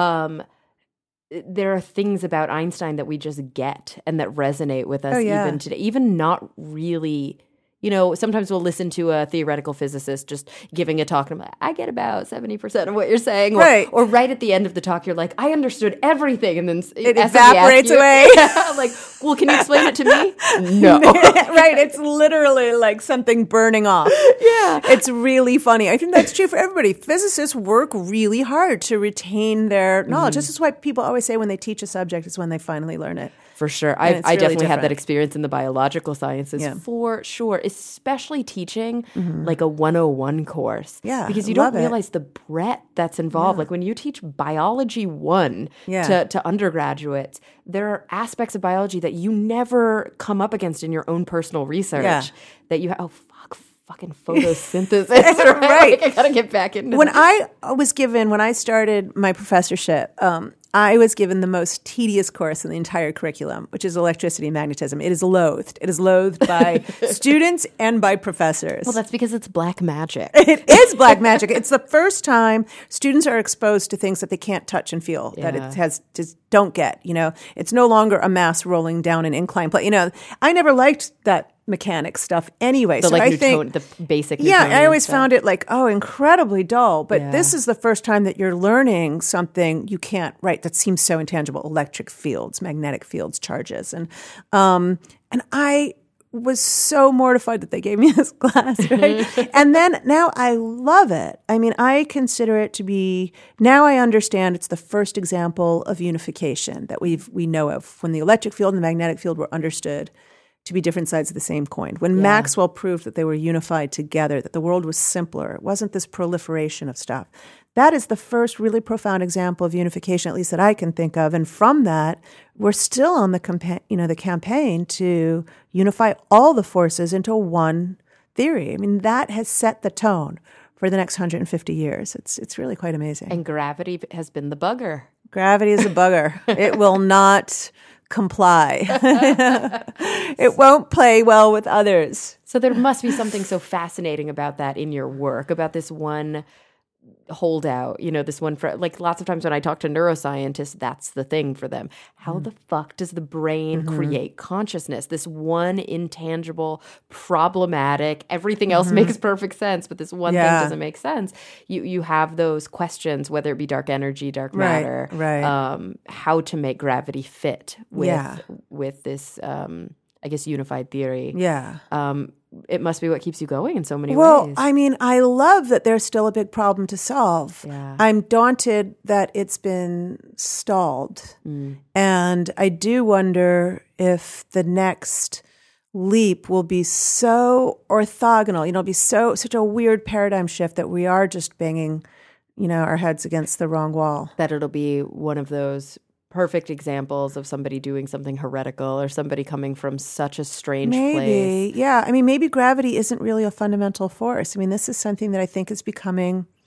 There are things about Einstein that we just get and that resonate with us even today, even not really. Sometimes we'll listen to a theoretical physicist just giving a talk, and I'm like, I get about 70% of what you're saying. Or right at the end of the talk, you're like, I understood everything. And then it evaporates away. I'm like, well, can you explain it to me? No. Right. It's literally like something burning off. Yeah. It's really funny. I think that's true for everybody. Physicists work really hard to retain their knowledge. This is why people always say when they teach a subject is when they finally learn it. For sure. I definitely had that experience in the biological sciences, for sure, especially teaching like a 101 course. Yeah, because you don't realize the breadth that's involved. Like when you teach biology 1 to undergraduates, there are aspects of biology that you never come up against in your own personal research that you have. Fucking photosynthesis, right? Like, I gotta get back into that. When I started my professorship, I was given the most tedious course in the entire curriculum, which is electricity and magnetism. It is loathed. It is loathed by students and by professors. Well, that's because it's black magic. It is black magic. It's the first time students are exposed to things that they can't touch and feel, that it has just don't get. It's no longer a mass rolling down an incline plane. I never liked that mechanic stuff anyway. The basic Newtonian I always stuff. found it incredibly dull. But this is the first time that you're learning something you can't that seems so intangible: electric fields, magnetic fields, charges, and I was so mortified that they gave me this class, right? And then now I love it. I mean, I consider it to be, now I understand it's the first example of unification that we know of, when the electric field and the magnetic field were understood to be different sides of the same coin. When Maxwell proved that they were unified together, that the world was simpler, it wasn't this proliferation of stuff. That is the first really profound example of unification, at least that I can think of. And from that, we're still on the campaign to unify all the forces into one theory. I mean, that has set the tone for the next 150 years. It's really quite amazing. And gravity has been the bugger. Gravity is a bugger. It will not comply. It won't play well with others. So there must be something so fascinating about that in your work, about this one holdout, this one for, like, lots of times when I talk to neuroscientists, that's the thing for them. How the fuck does the brain create consciousness? This one intangible, problematic, everything else makes perfect sense, but this one thing doesn't make sense. You have those questions, whether it be dark energy, dark matter, how to make gravity fit with this, I guess, unified theory. It must be what keeps you going in so many ways. Well, I mean, I love that there's still a big problem to solve. I'm daunted that it's been stalled. And I do wonder if the next leap will be so orthogonal, it'll be such a weird paradigm shift that we are just banging, our heads against the wrong wall. That it'll be one of those perfect examples of somebody doing something heretical or somebody coming from such a strange place. Yeah. I mean, maybe gravity isn't really a fundamental force. I mean, this is something that I think is becoming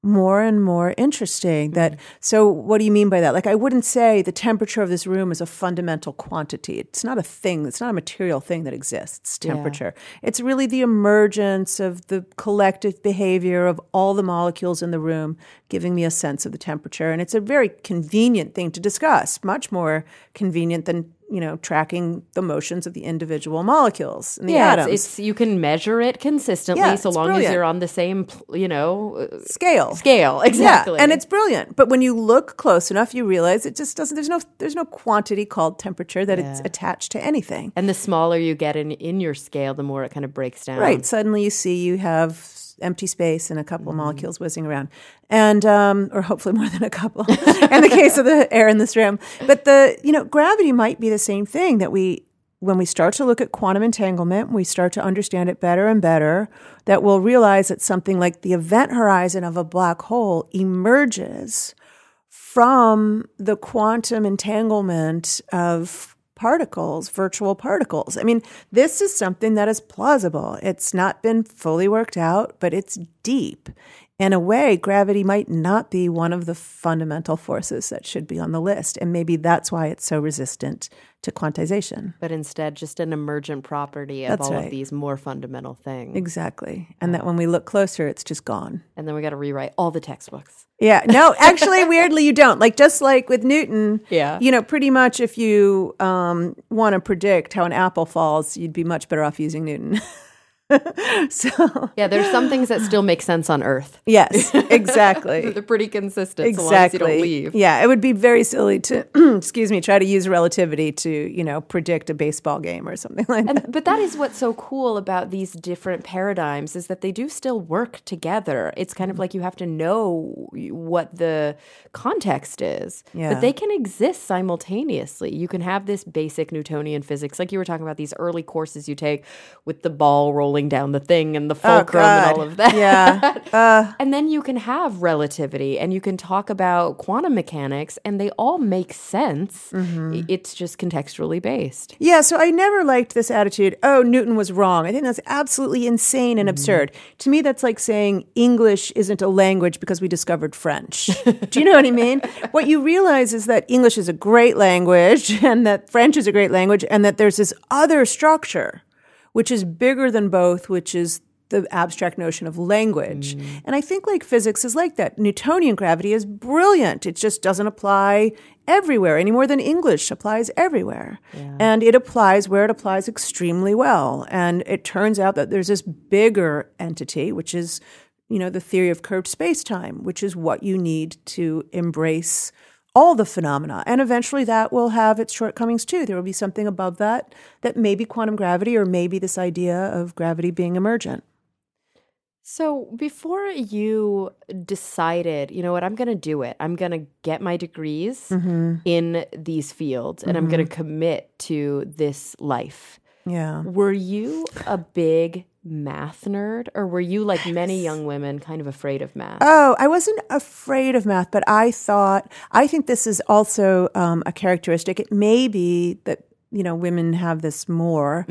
more and more interesting. So what do you mean by that? Like, I wouldn't say the temperature of this room is a fundamental quantity. It's not a thing. It's not a material thing that exists, temperature. Yeah. It's really the emergence of the collective behavior of all the molecules in the room giving me a sense of the temperature. And it's a very convenient thing to discuss, much more convenient than tracking the motions of the individual molecules in the atoms. It's you can measure it consistently so long as you're on the same, scale. Scale, exactly. Yeah, and it's brilliant. But when you look close enough, you realize it just doesn't. There's no quantity called temperature that it's attached to anything. And the smaller you get in your scale, the more it kind of breaks down. Right. Suddenly you see you have empty space and a couple of molecules whizzing around, and or hopefully more than a couple in the case of the air in this room. But gravity might be the same thing, that when we start to look at quantum entanglement, we start to understand it better and better, that we'll realize that something like the event horizon of a black hole emerges from the quantum entanglement of particles, virtual particles. I mean, this is something that is plausible. It's not been fully worked out, but it's deep. In a way, gravity might not be one of the fundamental forces that should be on the list. And maybe that's why it's so resistant to quantization. But instead, just an emergent property of of these more fundamental things. Exactly. And that when we look closer, it's just gone. And then we got to rewrite all the textbooks. Yeah. No, actually, weirdly, you don't. Like, just like with Newton, pretty much if you want to predict how an apple falls, you'd be much better off using Newton. There's some things that still make sense on Earth. Yes, exactly. They're pretty consistent so long as you don't leave. Yeah, it would be very silly to, try to use relativity to, predict a baseball game or something like that. But that is what's so cool about these different paradigms, is that they do still work together. It's kind of like you have to know what the context is. Yeah. But they can exist simultaneously. You can have this basic Newtonian physics, like you were talking about these early courses you take with the ball rolling down the thing and the fulcrum and all of that. Yeah. And then you can have relativity and you can talk about quantum mechanics and they all make sense. Mm-hmm. It's just contextually based. Yeah, so I never liked this attitude, Newton was wrong. I think that's absolutely insane and absurd. To me, that's like saying English isn't a language because we discovered French. Do you know what I mean? What you realize is that English is a great language and that French is a great language and that there's this other structure which is bigger than both, which is the abstract notion of language. And I think like physics is like that. Newtonian gravity is brilliant. It just doesn't apply everywhere any more than English applies everywhere. Yeah. And it applies where it applies extremely well. And it turns out that there's this bigger entity, which is, the theory of curved space-time, which is what you need to embrace all the phenomena. And eventually that will have its shortcomings too. There will be something above that may be quantum gravity or maybe this idea of gravity being emergent. So before you decided, you know what, I'm going to do it. I'm going to get my degrees in these fields and I'm going to commit to this life. Yeah. Were you a big math nerd, or were you, like many young women, kind of afraid of math? Oh, I wasn't afraid of math, but I think this is also a characteristic. It may be that, women have this more.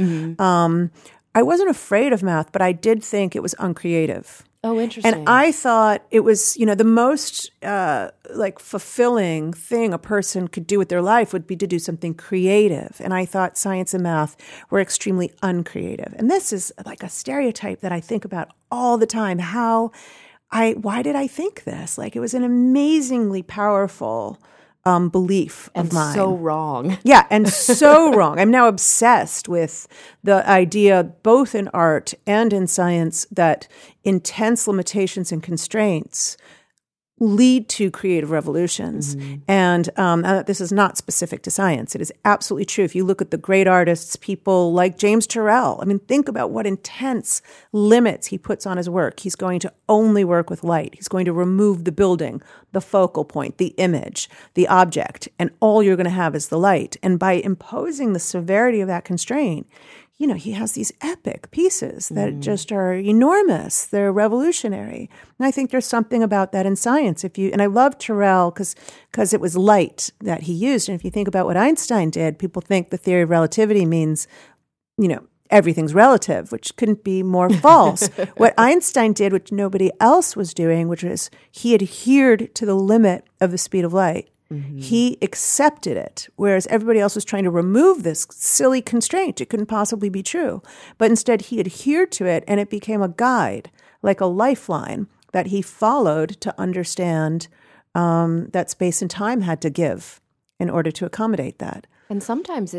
I wasn't afraid of math, but I did think it was uncreative. Oh, interesting. And I thought it was, the most fulfilling thing a person could do with their life would be to do something creative. And I thought science and math were extremely uncreative. And this is like a stereotype that I think about all the time. Why did I think this? Like, it was an amazingly powerful belief of mine. And so wrong. Yeah, and so wrong. I'm now obsessed with the idea, both in art and in science, that intense limitations and constraints lead to creative revolutions. And this is not specific to science. It is absolutely true. If you look at the great artists, people like James Turrell, I mean, think about what intense limits he puts on his work. He's going to only work with light. He's going to remove the building, the focal point, the image, the object, and all you're going to have is the light. And by imposing the severity of that constraint, he has these epic pieces that just are enormous. They're revolutionary. And I think there's something about that in science. And I love Turrell because it was light that he used. And if you think about what Einstein did, people think the theory of relativity means, everything's relative, which couldn't be more false. What Einstein did, which nobody else was doing, which was he adhered to the limit of the speed of light. Mm-hmm. He accepted it, whereas everybody else was trying to remove this silly constraint. It couldn't possibly be true. But instead, he adhered to it, and it became a guide, like a lifeline that he followed to understand that space and time had to give in order to accommodate that. And sometimes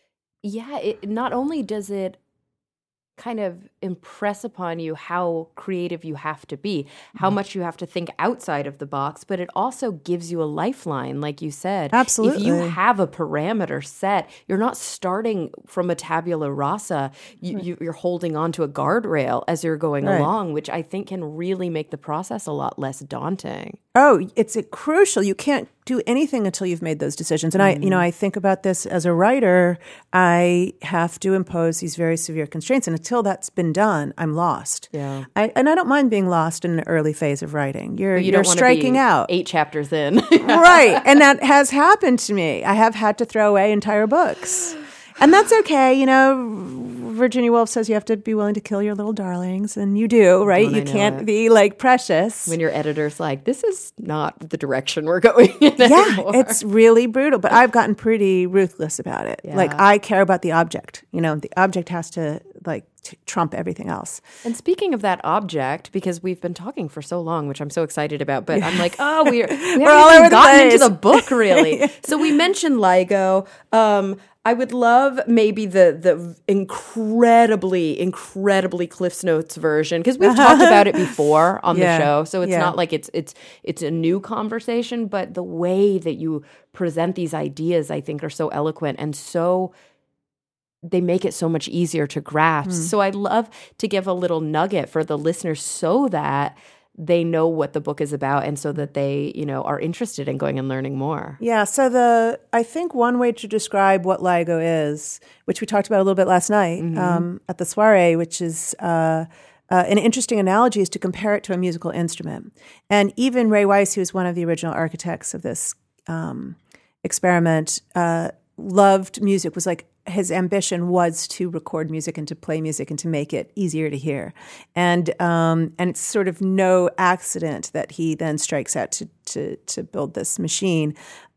it not only does it kind of impress upon you how creative you have to be, how much you have to think outside of the box, but it also gives you a lifeline, like you said. Absolutely. If you have a parameter set, you're not starting from a tabula rasa. You're holding on to a guardrail as you're going along, which I think can really make the process a lot less daunting. Oh, it's crucial. You can't do anything until you've made those decisions. And I think about this as a writer. I have to impose these very severe constraints, and until that's been done, I'm lost. Yeah, I don't mind being lost in an early phase of writing. You're striking out 8 chapters in, right? And that has happened to me. I have had to throw away entire books. And that's okay. Virginia Woolf says you have to be willing to kill your little darlings, and you do, right? You can't be like precious. When your editor's like, this is not the direction we're going in anymore. Yeah, it's really brutal. But I've gotten pretty ruthless about it. Yeah. Like, I care about the object. The object has to trump everything else. And speaking of that object, because we've been talking for so long, which I'm so excited about, but I'm like, we haven't all even over gotten into the book, really. So we mentioned LIGO. I would love maybe the incredibly Cliff's Notes version, because we've talked about it before on the show, so it's not like it's a new conversation, but the way that you present these ideas, I think, are so eloquent and so they make it so much easier to grasp. So I'd love to give a little nugget for the listeners so that they know what the book is about and so that they, are interested in going and learning more. Yeah. So I think one way to describe what LIGO is, which we talked about a little bit last night at the soiree, which is an interesting analogy, is to compare it to a musical instrument. And even Ray Weiss, who was one of the original architects of this experiment, loved music, was like, his ambition was to record music and to play music and to make it easier to hear. And it's sort of no accident that he then strikes out to build this machine.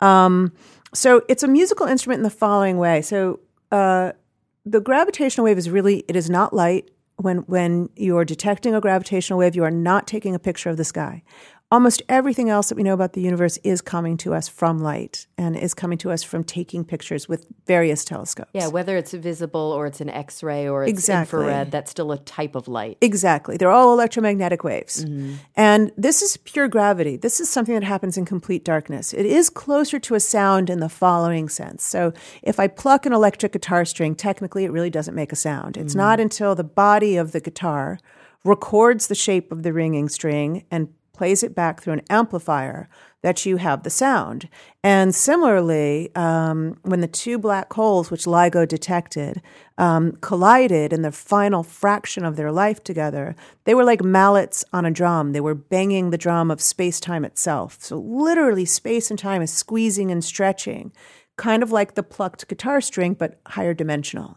So it's a musical instrument in the following way. So the gravitational wave it is not light. When you're detecting a gravitational wave, you are not taking a picture of the sky. Almost everything else that we know about the universe is coming to us from light and is coming to us from taking pictures with various telescopes. Yeah, whether it's visible or it's an X-ray or it's infrared, that's still a type of light. Exactly. They're all electromagnetic waves. Mm-hmm. And this is pure gravity. This is something that happens in complete darkness. It is closer to a sound in the following sense. So if I pluck an electric guitar string, technically it really doesn't make a sound. It's not until the body of the guitar records the shape of the ringing string and plays it back through an amplifier that you have the sound. And similarly, when the two black holes, which LIGO detected, collided in the final fraction of their life together, they were like mallets on a drum. They were banging the drum of space-time itself. So literally space and time is squeezing and stretching, kind of like the plucked guitar string, but higher dimensional,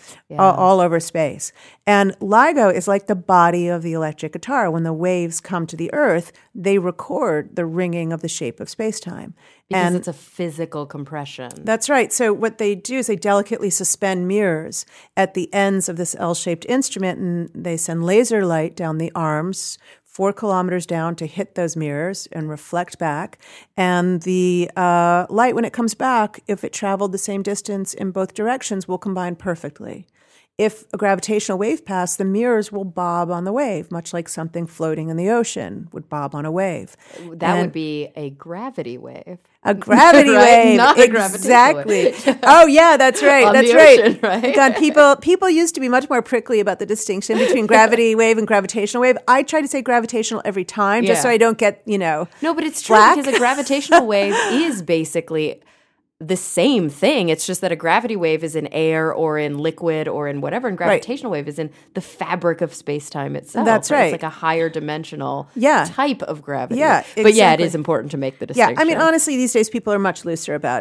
all over space. And LIGO is like the body of the electric guitar. When the waves come to the Earth, they record the ringing of the shape of space-time. Because it's a physical compression. That's right. So what they do is they delicately suspend mirrors at the ends of this L-shaped instrument, and they send laser light down the arms 4 kilometers down to hit those mirrors and reflect back. And the light, when it comes back, if it traveled the same distance in both directions, will combine perfectly. If a gravitational wave passed, the mirrors will bob on the wave, much like something floating in the ocean would bob on a wave. That would be a gravity wave. A gravity right? wave. Not exactly. A gravitational wave. Oh, yeah, that's right. On that's the right. ocean, right? God, people used to be much more prickly about the distinction between gravity wave and gravitational wave. I try to say gravitational every time, just so I don't get, No, but it's flack. true, because a gravitational wave is basically the same thing. It's just that a gravity wave is in air or in liquid or in whatever, and gravitational wave is in the fabric of space-time itself. That's right. It's like a higher dimensional type of gravity. Yeah, exactly. But yeah, it is important to make the distinction. Yeah, I mean, honestly, these days people are much looser about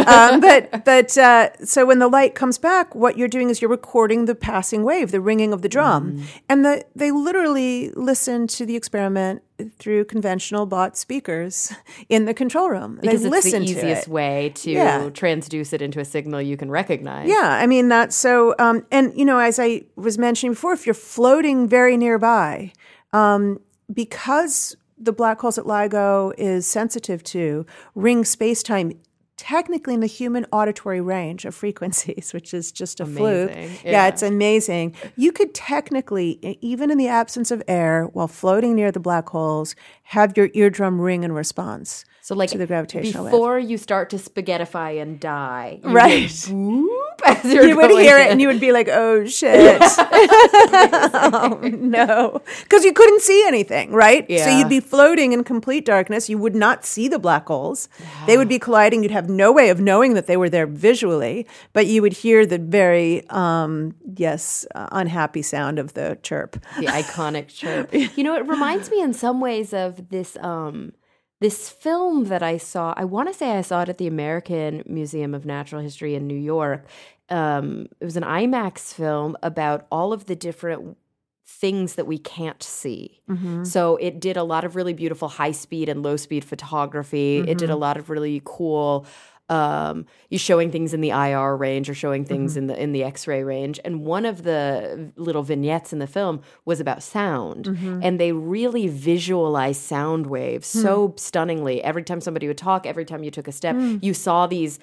it. So when the light comes back, what you're doing is you're recording the passing wave, the ringing of the drum. And they literally listen to the experiment through conventional bought speakers in the control room. Because they it's the listen easiest to way to transduce it into a signal you can recognize. Yeah, I mean, that's so, and, you know, as I was mentioning before, if you're floating very nearby, because the black holes at LIGO is sensitive to ring space-time technically in the human auditory range of frequencies, which is just a fluke. Yeah, it's amazing. You could technically, even in the absence of air, while floating near the black holes, have your eardrum ring in response to the gravitational before wave. You start to spaghettify and die. You would hear it and you would be like, oh, shit. Oh, no. Because you couldn't see anything, right? Yeah. So you'd be floating in complete darkness. You would not see the black holes. Yeah. They would be colliding. You'd have no way of knowing that they were there visually, but you would hear the very, unhappy sound of the chirp. The iconic chirp. You know, it reminds me in some ways of this this film that I saw. I want to say I saw it at the American Museum of Natural History in New York. It was an IMAX film about all of the different things that we can't see. So it did a lot of really beautiful high-speed and low-speed photography. It did a lot of really cool you showing things in the IR range or showing things in the X-ray range. And one of the little vignettes in the film was about sound. And they really visualized sound waves so stunningly. Every time somebody would talk, every time you took a step, you saw these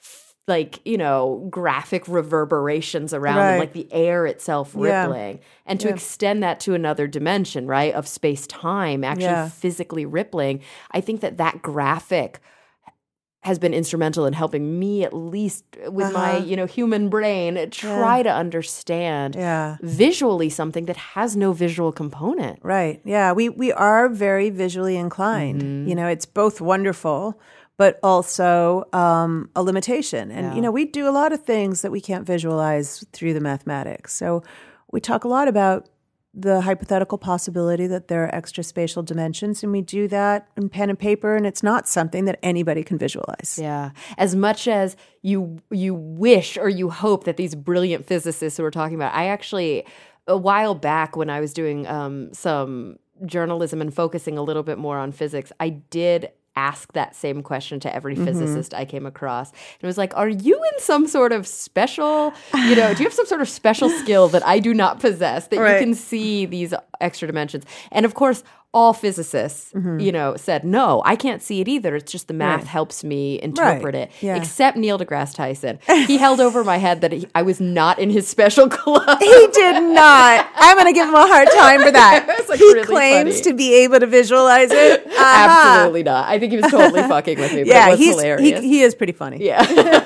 graphic reverberations around them, like the air itself rippling. And to extend that to another dimension, right, of space-time actually physically rippling, I think that graphic has been instrumental in helping me, at least with my, human brain, try to understand visually something that has no visual component. Right. Yeah. We are very visually inclined. You know, it's both wonderful, but also a limitation. And, we do a lot of things that we can't visualize through the mathematics. So we talk a lot about the hypothetical possibility that there are extra spatial dimensions, and we do that in pen and paper, and it's not something that anybody can visualize. Yeah. As much as you wish or you hope that these brilliant physicists who we're talking about, I actually, a while back when I was doing some journalism and focusing a little bit more on physics, I did ask that same question to every physicist I came across. And it was like, are you in some sort of special, do you have some sort of special skill that I do not possess that you can see these extra dimensions? And of course, all physicists, said, no, I can't see it either. It's just the math helps me interpret it. Yeah. Except Neil deGrasse Tyson. He held over my head that I was not in his special club. He did not. I'm going to give him a hard time for that. He really claims funny to be able to visualize it. Absolutely not. I think he was totally fucking with me, but it was hilarious. He is pretty funny. Yeah.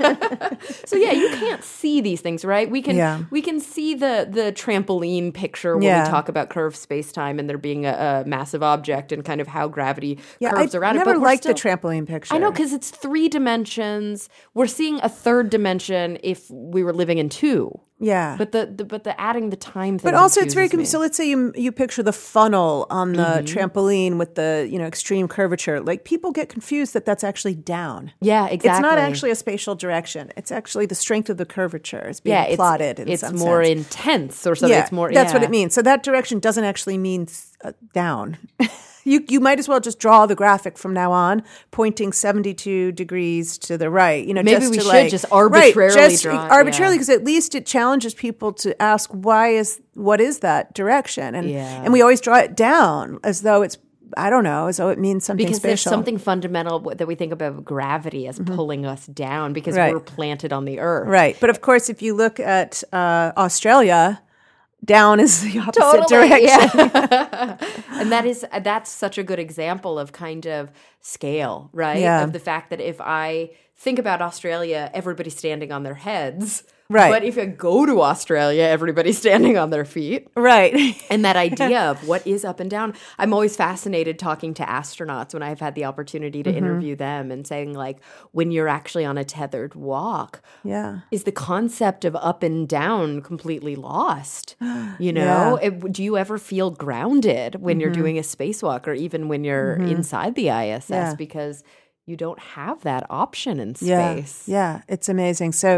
So yeah, you can't see these things, right? We can see the trampoline picture when we talk about curved space-time and there being a massive object and kind of how gravity curves around it. I never liked the trampoline picture. I know, because it's 3 dimensions. We're seeing a third dimension if we were living in 2. Yeah, but the adding the time thing. But also, it's very so. Let's say you picture the funnel on the trampoline with the extreme curvature. Like, people get confused that that's actually down. Yeah, exactly. It's not actually a spatial direction. It's actually the strength of the curvature is being plotted. It's more intense or something. Yeah, it's more. That's what it means. So that direction doesn't actually mean down. You might as well just draw the graphic from now on, pointing 72 degrees to the right. Maybe we should just arbitrarily draw. Arbitrarily, because at least it challenges people to ask what is that direction, and we always draw it down as though it's. I don't know, as though it means something because spatial. There's something fundamental that we think about gravity as pulling us down because we're planted on the earth. Right. But of course, if you look at Australia, down is the opposite direction. Yeah. And that's such a good example of kind of scale, right? Yeah. Of the fact that if I think about Australia, everybody's standing on their heads. Right. But if you go to Australia, everybody's standing on their feet. Right. And that idea of what is up and down. I'm always fascinated talking to astronauts when I've had the opportunity to interview them and saying, like, when you're actually on a tethered walk, is the concept of up and down completely lost? You know, do you ever feel grounded when you're doing a spacewalk or even when you're inside the ISS because you don't have that option in space? Yeah, it's amazing. So,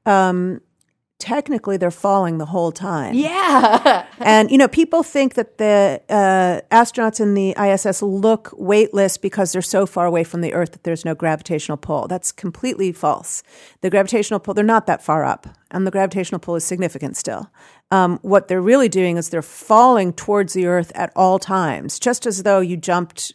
technically, they're falling the whole time. Yeah. And, people think that the astronauts in the ISS look weightless because they're so far away from the Earth that there's no gravitational pull. That's completely false. The gravitational pull, they're not that far up, and the gravitational pull is significant still. What they're really doing is they're falling towards the Earth at all times, just as though you jumped,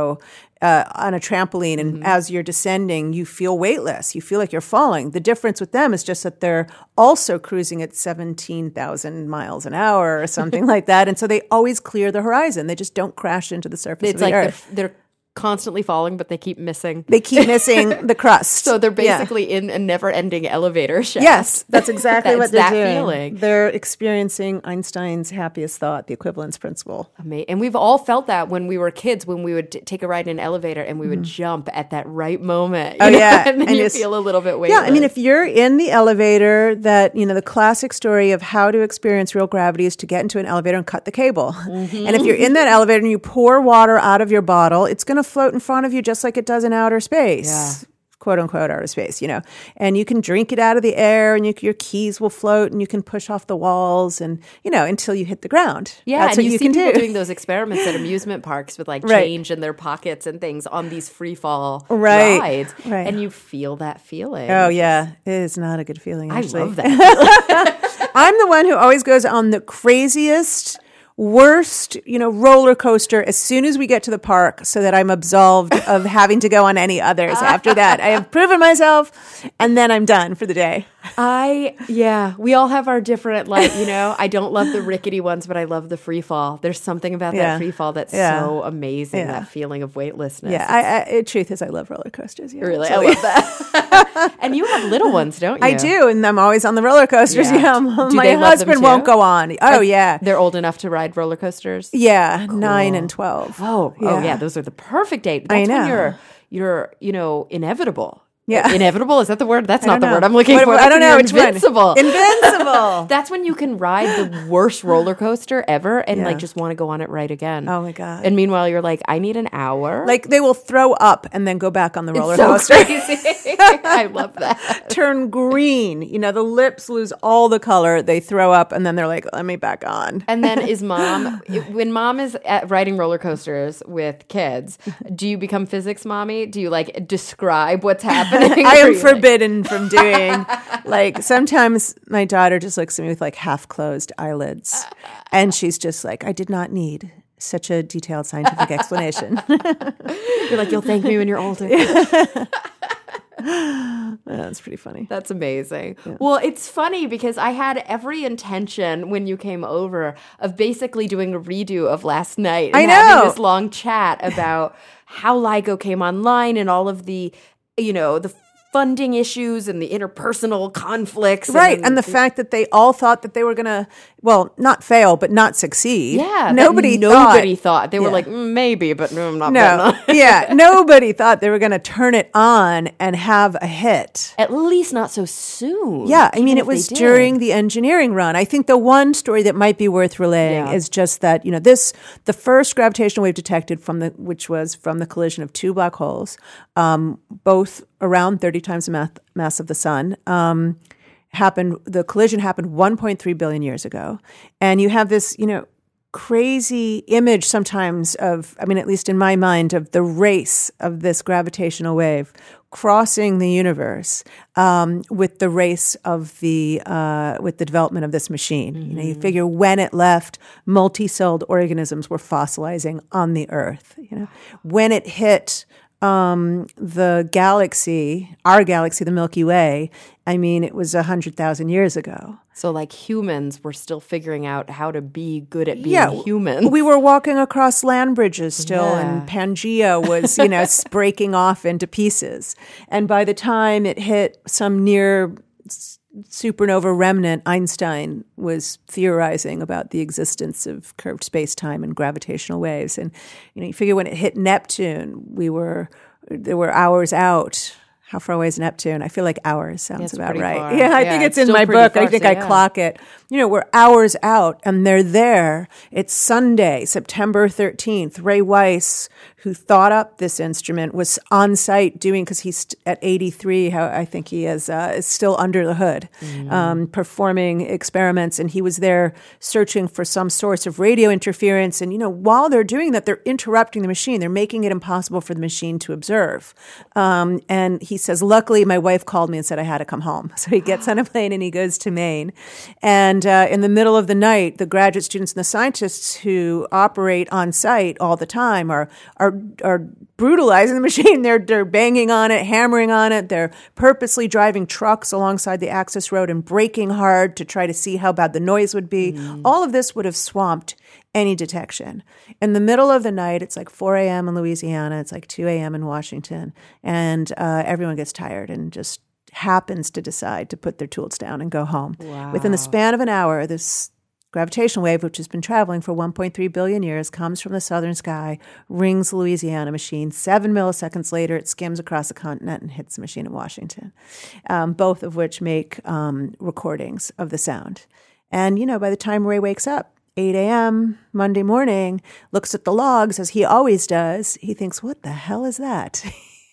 on a trampoline, and as you're descending, you feel weightless. You feel like you're falling. The difference with them is just that they're also cruising at 17,000 miles an hour or something like that. And so they always clear the horizon. They just don't crash into the surface of the Earth. They're constantly falling, but they keep missing. They keep missing the crust. So they're basically in a never-ending elevator shaft. Yes, that's exactly what they're doing. Feeling. They're experiencing Einstein's happiest thought, the equivalence principle. And we've all felt that when we were kids, when we would take a ride in an elevator and we would jump at that right moment. And then you feel a little bit weightless. Yeah, I mean, if you're in the elevator, the classic story of how to experience real gravity is to get into an elevator and cut the cable. And if you're in that elevator and you pour water out of your bottle, it's going to float in front of you just like it does in outer space, quote unquote outer space, and you can drink it out of the air and your keys will float and you can push off the walls and, until you hit the ground. Yeah, that's and what you see can people do. doing those experiments at amusement parks with change in their pockets and things on these free fall rides. Right. And you feel that feeling. Oh, yeah. It is not a good feeling, actually. I love that. I'm the one who always goes on the craziest, worst, roller coaster as soon as we get to the park so that I'm absolved of having to go on any others after that. I have proven myself and then I'm done for the day. We all have our different, I don't love the rickety ones, but I love the free fall. There's something about that free fall that's so amazing, that feeling of weightlessness. Yeah, truth is I love roller coasters. Yeah, really, I love that. And you have little ones, don't you? I do, and I'm always on the roller coasters. Yeah. My husband won't go on. Oh, yeah. They're old enough to ride roller coasters? Yeah, cool. 9 and 12. Oh, yeah, those are the perfect age. That's when you're inevitable. Yeah. Inevitable? Is that the word? That's not the word I'm looking for. I don't know. It's invincible. Invincible. That's when you can ride the worst roller coaster ever and just want to go on it right again. Oh my God. And meanwhile, you're like, I need an hour. Like they will throw up and then go back on the roller coaster. Crazy. I love that. Turn green. The lips lose all the color. They throw up and then they're like, let me back on. And then when mom is riding roller coasters with kids, do you become physics mommy? Do you describe what's happening? I am forbidden from doing, sometimes my daughter just looks at me with half closed eyelids and she's just like, I did not need such a detailed scientific explanation. You're like, you'll thank me when you're older. That's pretty funny. That's amazing. Yeah. Well, it's funny because I had every intention when you came over of basically doing a redo of last night and having this long chat about how LIGO came online and all of the the funding issues and the interpersonal conflicts. Right. And the fact that they all thought that they were going to, not fail, but not succeed. Yeah. Nobody thought. They were like, maybe, but no, I'm not. No. Yeah. Nobody thought they were going to turn it on and have a hit. At least not so soon. Yeah. I mean, it was during the engineering run. I think the one story that might be worth relaying is just that, the first gravitational wave detected which was from the collision of two black holes, both around 30 times the mass of the sun, the collision happened 1.3 billion years ago. And you have this, crazy image sometimes of, at least in my mind, of the race of this gravitational wave crossing the universe with the race of with the development of this machine. Mm-hmm. You figure when it left, multi-celled organisms were fossilizing on the Earth. When it hit the galaxy, our galaxy, the Milky Way, it was 100,000 years ago. So humans were still figuring out how to be good at being humans. We were walking across land bridges still, and Pangea was, breaking off into pieces. And by the time it hit some near supernova remnant, Einstein was theorizing about the existence of curved space-time and gravitational waves. And, you figure when it hit Neptune, there were hours out. How far away is Neptune? I feel like hours sounds about right. Far. Yeah, I think it's in my book. I think I clock it. We're hours out and they're there. It's Sunday, September 13th. Ray Weiss, who thought up this instrument, was on site because he's at 83, how I think he is still under the hood, performing experiments. And he was there searching for some source of radio interference. And, while they're doing that, they're interrupting the machine. They're making it impossible for the machine to observe. And he says, luckily, my wife called me and said I had to come home. So he gets on a plane and he goes to Maine. And in the middle of the night, the graduate students and the scientists who operate on site all the time are brutalizing the machine. They're banging on it, hammering on it. They're purposely driving trucks alongside the access road and braking hard to try to see how bad the noise would be. All of this would have swamped any detection. In the middle of the night, it's like 4 a.m. in Louisiana, it's like 2 a.m. in Washington, and everyone gets tired and just happens to decide to put their tools down and go home. Wow. Within the span of an hour, this gravitational wave, which has been traveling for 1.3 billion years, comes from the southern sky, rings the Louisiana machine. 7 milliseconds later, it skims across the continent and hits the machine in Washington, both of which make recordings of the sound. And, by the time Ray wakes up, 8 a.m. Monday morning, looks at the logs, as he always does, he thinks, what the hell is that?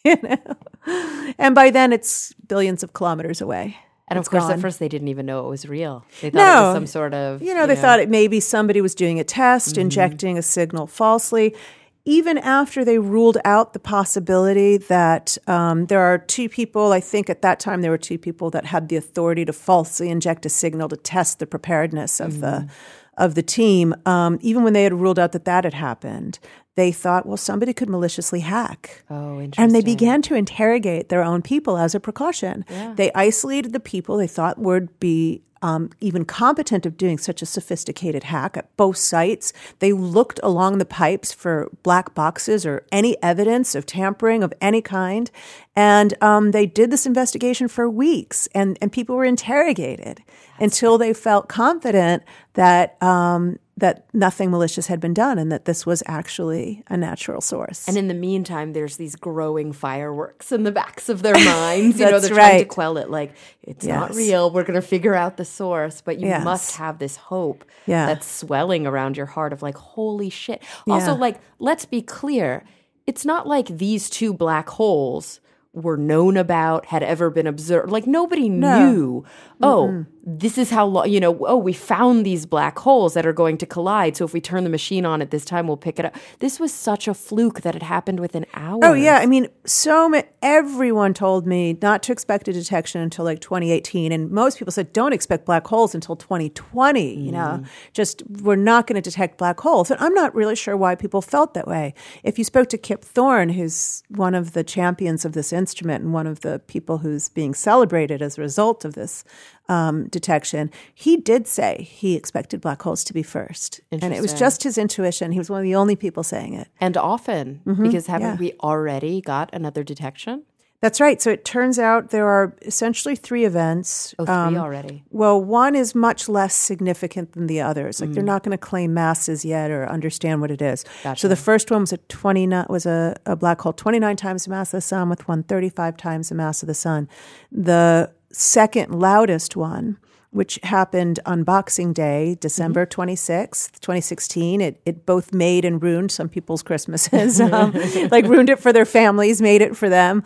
And by then, it's billions of kilometers away. And It's of course, gone. at first they didn't even know it was real. They thought it was some sort of, they thought it maybe somebody was doing a test, injecting a signal falsely. Even after they ruled out the possibility that there are two people, I think at that time there were two people that had the authority to falsely inject a signal to test the preparedness of the team. Even when they had ruled out that had happened, they thought, well, somebody could maliciously hack. Oh, interesting. And they began to interrogate their own people as a precaution. Yeah. They isolated the people they thought would be even competent of doing such a sophisticated hack at both sites. They looked along the pipes for black boxes or any evidence of tampering of any kind. And they did this investigation for weeks, and people were interrogated until they felt confident that that nothing malicious had been done and that this was actually a natural source. And in the meantime, there's these growing fireworks in the backs of their minds. That's they're trying to right. quell it. Like, it's not real. We're going to figure out the source. But you must have this hope that's swelling around your heart of like, holy shit. Also, like, let's be clear. It's not like these two black holes were known about, had ever been observed. Like, nobody knew, this is how long, we found these black holes that are going to collide. So if we turn the machine on at this time, we'll pick it up. This was such a fluke that it happened within hours. Oh, yeah. I mean, everyone told me not to expect a detection until like 2018. And most people said, don't expect black holes until 2020. Just we're not going to detect black holes. And I'm not really sure why people felt that way. If you spoke to Kip Thorne, who's one of the champions of this instrument and one of the people who's being celebrated as a result of this detection, he did say he expected black holes to be first. And it was just his intuition. He was one of the only people saying it. And often, because haven't we already got another detection? That's right. So it turns out there are essentially 3 events. Oh, 3 already. Well, one is much less significant than the others. Like they're not going to claim masses yet or understand what it is. Gotcha. So the first one was a black hole 29 times the mass of the sun with 135 times the mass of the sun. The second loudest one, which happened on Boxing Day, December 26th, 2016. It both made and ruined some people's Christmases, like ruined it for their families, made it for them.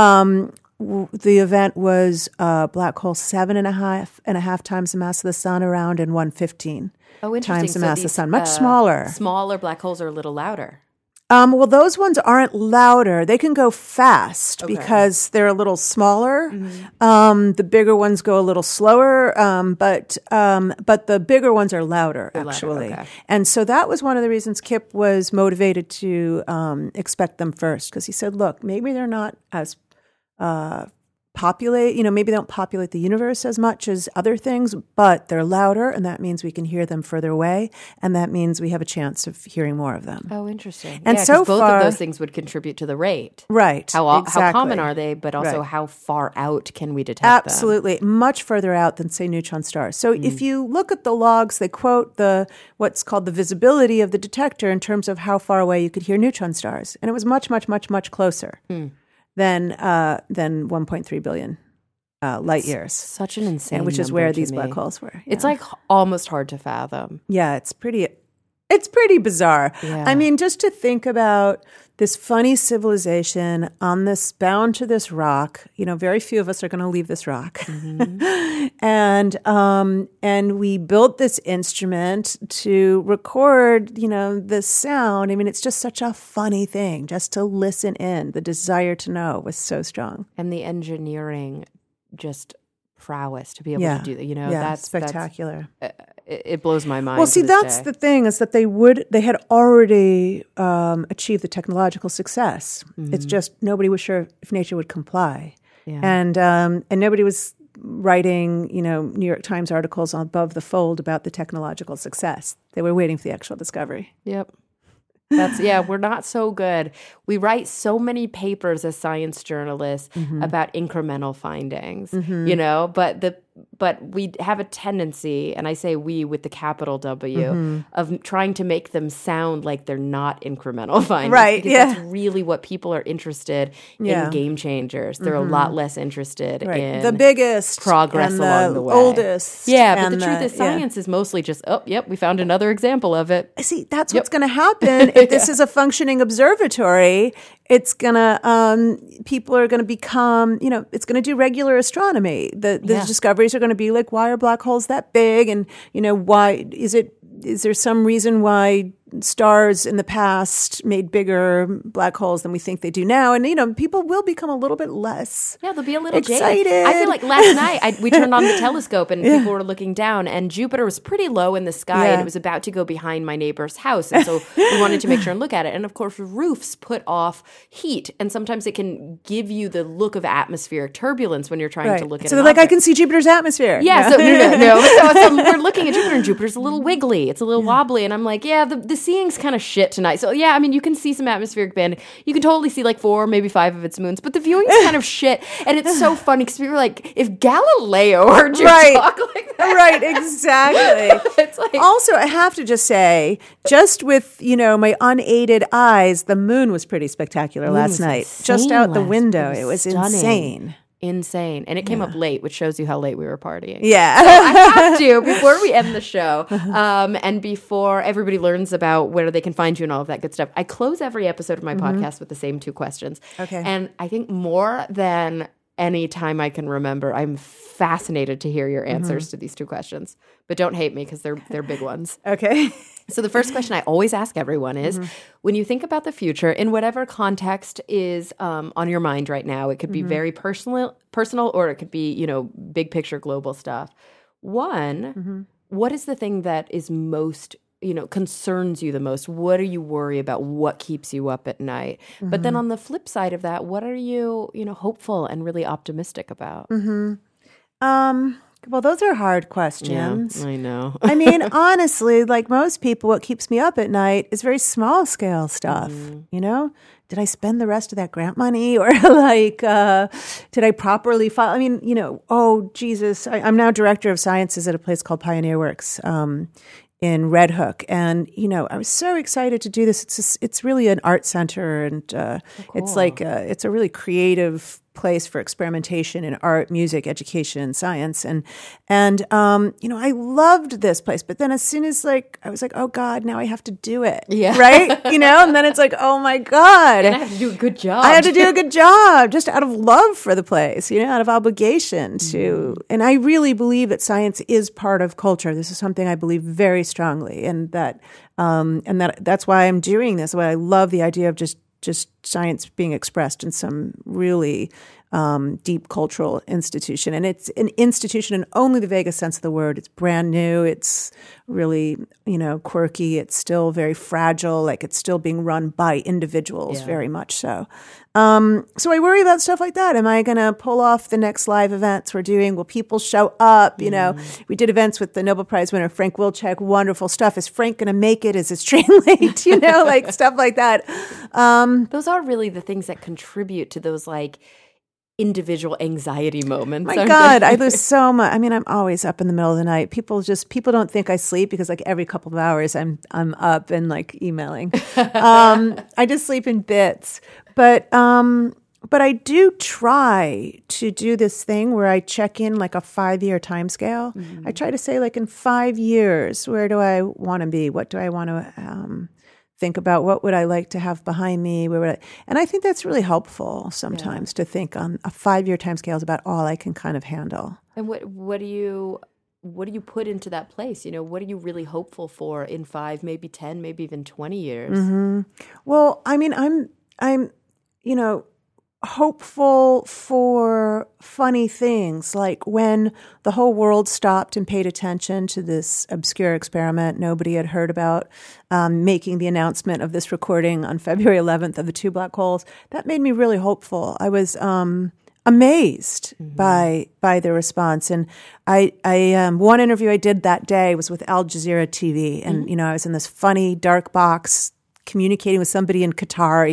The event was black hole 7.5 times the mass of the sun around and 115 times the mass of the sun. Much smaller. Smaller black holes are a little louder. Well, those ones aren't louder. They can go fast because they're a little smaller. The bigger ones go a little slower, but the bigger ones are louder, actually. Louder, okay. And so that was one of the reasons Kip was motivated to expect them first, because he said, look, maybe they're not as populate, maybe they don't populate the universe as much as other things, but they're louder, and that means we can hear them further away, and that means we have a chance of hearing more of them. Oh, interesting. And yeah, so both far, of those things would contribute to the rate. Right. How exactly. common are they, but also Right. how far out can we detect Absolutely. Much further out than, say, neutron stars. So if you look at the logs, they quote what's called the visibility of the detector in terms of how far away you could hear neutron stars. And it was much, much, much, much closer than 1.3 billion light years. Such an insane which is number where to these me. black holes were. Yeah. It's like almost hard to fathom. Yeah, it's pretty bizarre. Yeah. I mean, just to think about this funny civilization bound to this rock, very few of us are going to leave this rock. And we built this instrument to record, the sound. I mean, it's just such a funny thing just to listen in. The desire to know was so strong. And the engineering just prowess to be able to do that. That's spectacular. It blows my mind. Well, see, that's the thing is that they had already achieved the technological success. It's just nobody was sure if nature would comply, and nobody was writing, New York Times articles above the fold about the technological success. They were waiting for the actual discovery. Yep. We're not so good. We write so many papers as science journalists about incremental findings, but we have a tendency, and I say we with the capital W, of trying to make them sound like they're not incremental findings. Right, because that's really what people are interested in game changers. They're a lot less interested in the biggest progress and along the way. Oldest. Yeah, but the truth is science is mostly just, we found another example of it. See, that's what's going to happen if this is a functioning observatory. It's gonna people are gonna become, it's gonna do regular astronomy. The discoveries are gonna be like, why are black holes that big? And why is there some reason why stars in the past made bigger black holes than we think they do now? And people will become a little bit less they'll be a little excited. Jaded. I feel like last night we turned on the telescope and people were looking down, and Jupiter was pretty low in the sky, and it was about to go behind my neighbor's house, and so we wanted to make sure and look at it. And of course, roofs put off heat, and sometimes it can give you the look of atmospheric turbulence when you're trying to look at it. So they're like, I can see Jupiter's atmosphere. Yeah, so no. So we're looking at Jupiter, and Jupiter's a little wiggly. It's a little wobbly, and I'm like, the seeing's kind of shit tonight. So I mean, you can see some atmospheric band. You can totally see like 4, maybe 5 of its moons, but the viewing's kind of shit. And it's so funny because we were like, if Galileo heard you talk like that. Right, exactly. It's like, also, I have to just say, just with, my unaided eyes, the moon was pretty spectacular last night. Just out the window. It was insane. And it came up late, which shows you how late we were partying. Yeah. So I have to, before we end the show, and before everybody learns about where they can find you and all of that good stuff, I close every episode of my podcast with the same 2 questions. Okay. And I think more than any time I can remember, I'm fascinated to hear your answers to these 2 questions. But don't hate me because they're big ones. Okay. So the first question I always ask everyone is, when you think about the future, in whatever context is on your mind right now, it could be very personal, or it could be, big picture global stuff. One, what is the thing that is most, concerns you the most? What do you worry about? What keeps you up at night? But then on the flip side of that, what are you, hopeful and really optimistic about? Well, those are hard questions. Yeah, I know. I mean, honestly, like most people, what keeps me up at night is very small scale stuff. Did I spend the rest of that grant money, or did I properly file? I mean, oh Jesus, I'm now director of sciences at a place called Pioneer Works in Red Hook, and I was so excited to do this. It's really an art center, and it's like it's a really creative place for experimentation in art, music, education, science, and I loved this place. But then as soon as I was like, oh God, now I have to do it, right? And then it's like, oh my God, and I have to do a good job. I have to do a good job just out of love for the place, out of obligation to. And I really believe that science is part of culture. This is something I believe very strongly, and that's why I'm doing this. Why I love the idea of just science being expressed in some really deep cultural institution. And it's an institution in only the vaguest sense of the word. It's brand new. It's really, quirky. It's still very fragile. Like it's still being run by individuals, very much so. So I worry about stuff like that. Am I going to pull off the next live events we're doing? Will people show up? We did events with the Nobel Prize winner, Frank Wilczek. Wonderful stuff. Is Frank going to make it? Is his train late? Like stuff like that. Those are really the things that contribute to those like individual anxiety moments. My God, I lose so much. I mean, I'm always up in the middle of the night. People don't think I sleep because like every couple of hours I'm up and like emailing. I just sleep in bits. But I do try to do this thing where I check in like a 5-year time scale. I try to say like in 5 years, where do I want to be? What do I want to think about? What would I like to have behind me? And I think that's really helpful sometimes to think on a 5-year time scale is about all I can kind of handle. And what do you put into that place? What are you really hopeful for in 5, maybe 10, maybe even 20 years? Mm-hmm. Well, I mean, I'm hopeful for funny things, like when the whole world stopped and paid attention to this obscure experiment nobody had heard about, making the announcement of this recording on February 11th of the 2 black holes. That made me really hopeful. I was amazed by the response. And I one interview I did that day was with Al Jazeera TV, and I was in this funny dark box communicating with somebody in Qatar,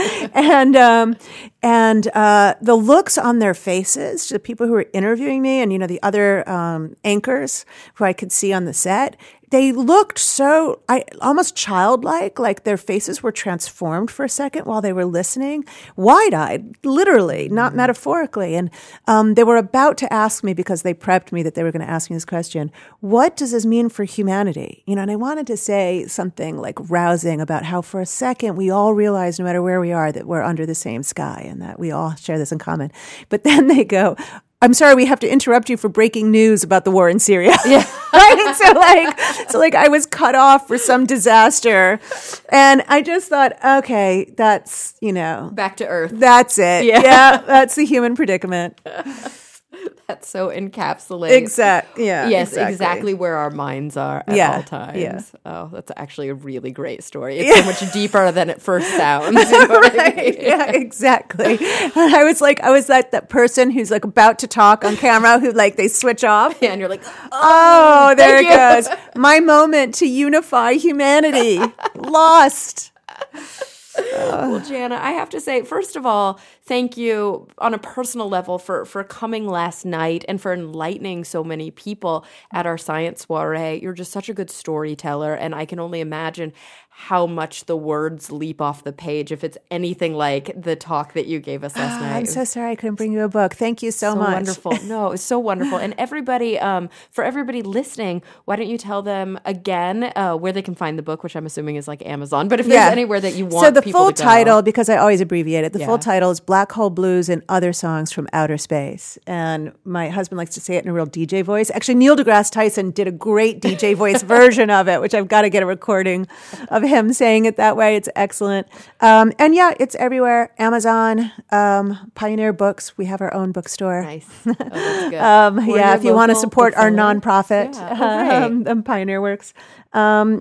and the looks on their faces, the people who were interviewing me, and the other anchors who I could see on the set, they looked so almost childlike, like their faces were transformed for a second while they were listening, wide-eyed, literally, not metaphorically. And they were about to ask me, because they prepped me that they were going to ask me this question, what does this mean for humanity? And I wanted to say something like rousing about how for a second we all realize, no matter where we are, that we're under the same sky and that we all share this in common. But then they go, I'm sorry, we have to interrupt you for breaking news about the war in Syria. Yeah. Right? So I was cut off for some disaster. And I just thought, okay, that's, back to earth. That's it. Yeah, that's the human predicament. That's so encapsulates. Yes, exactly where our minds are at all times. Yeah. Oh, that's actually a really great story. It's so much deeper than it first sounds. You know what I mean? Yeah, exactly. And I was that person who's like about to talk on camera who like they switch off. Yeah, and you're like, oh there it goes. My moment to unify humanity. Lost. Well, Jana, I have to say, first of all, thank you on a personal level for coming last night and for enlightening so many people at our science soiree. You're just such a good storyteller, and I can only imagine how much the words leap off the page if it's anything like the talk that you gave us last night. I'm so sorry I couldn't bring you a book. Thank you so much. Wonderful. No, it's so wonderful. And everybody, for everybody listening, why don't you tell them again where they can find the book, which I'm assuming is like Amazon. But if there's anywhere that you want So the people full to go, title, because I always abbreviate it, the full title is Black Hole Blues and Other Songs from Outer Space. And my husband likes to say it in a real DJ voice. Actually, Neil deGrasse Tyson did a great DJ voice version of it, which I've got to get a recording of him saying it that way. It's excellent. And it's everywhere. Amazon, Pioneer Books. We have our own bookstore. Nice. Oh, that's good. If you want to support our nonprofit, Pioneer Works. And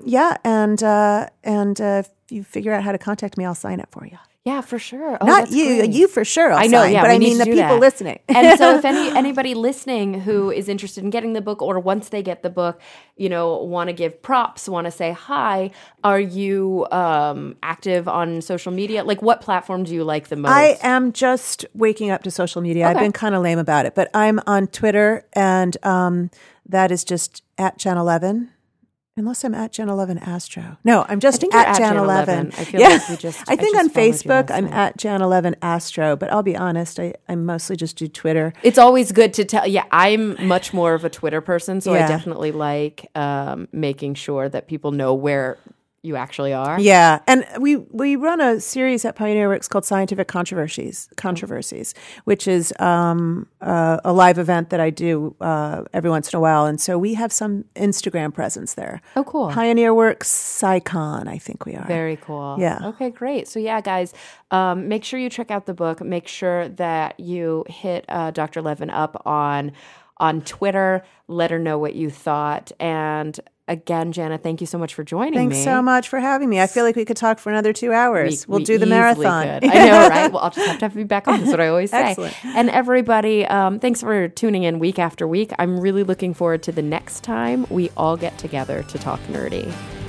if you figure out how to contact me, I'll sign up for you. Yeah, for sure. Oh, Not you. Great. You for sure. I know. But I mean the people listening. And so, if anybody listening who is interested in getting the book, or once they get the book, want to give props, want to say hi, are you active on social media? Like, what platform do you like the most? I am just waking up to social media. Okay. I've been kind of lame about it, but I'm on Twitter, and that is just at Jan 11. Unless I'm at Jan 11 Astro. No, I'm just at Jan 11. I feel like we just. I think on Facebook I'm at Jan 11 Astro, but I'll be honest, I mostly just do Twitter. It's always good to tell. Yeah, I'm much more of a Twitter person, so I definitely like making sure that people know where You actually are? Yeah. And we run a series at Pioneer Works called Scientific Controversies, which is a live event that I do every once in a while. And so we have some Instagram presence there. Oh, cool. Pioneer Works SciCon, I think we are. Very cool. Yeah. Okay, great. So yeah, guys, make sure you check out the book. Make sure that you hit Dr. Levin up on Twitter. Let her know what you thought. And again, Jana, thank you so much for joining me. Thanks so much for having me. I feel like we could talk for another 2 hours. We'll do the easily marathon. could. I know, right? Well, I'll just have you back on. That's what I always say. Excellent. And everybody, thanks for tuning in week after week. I'm really looking forward to the next time we all get together to talk nerdy.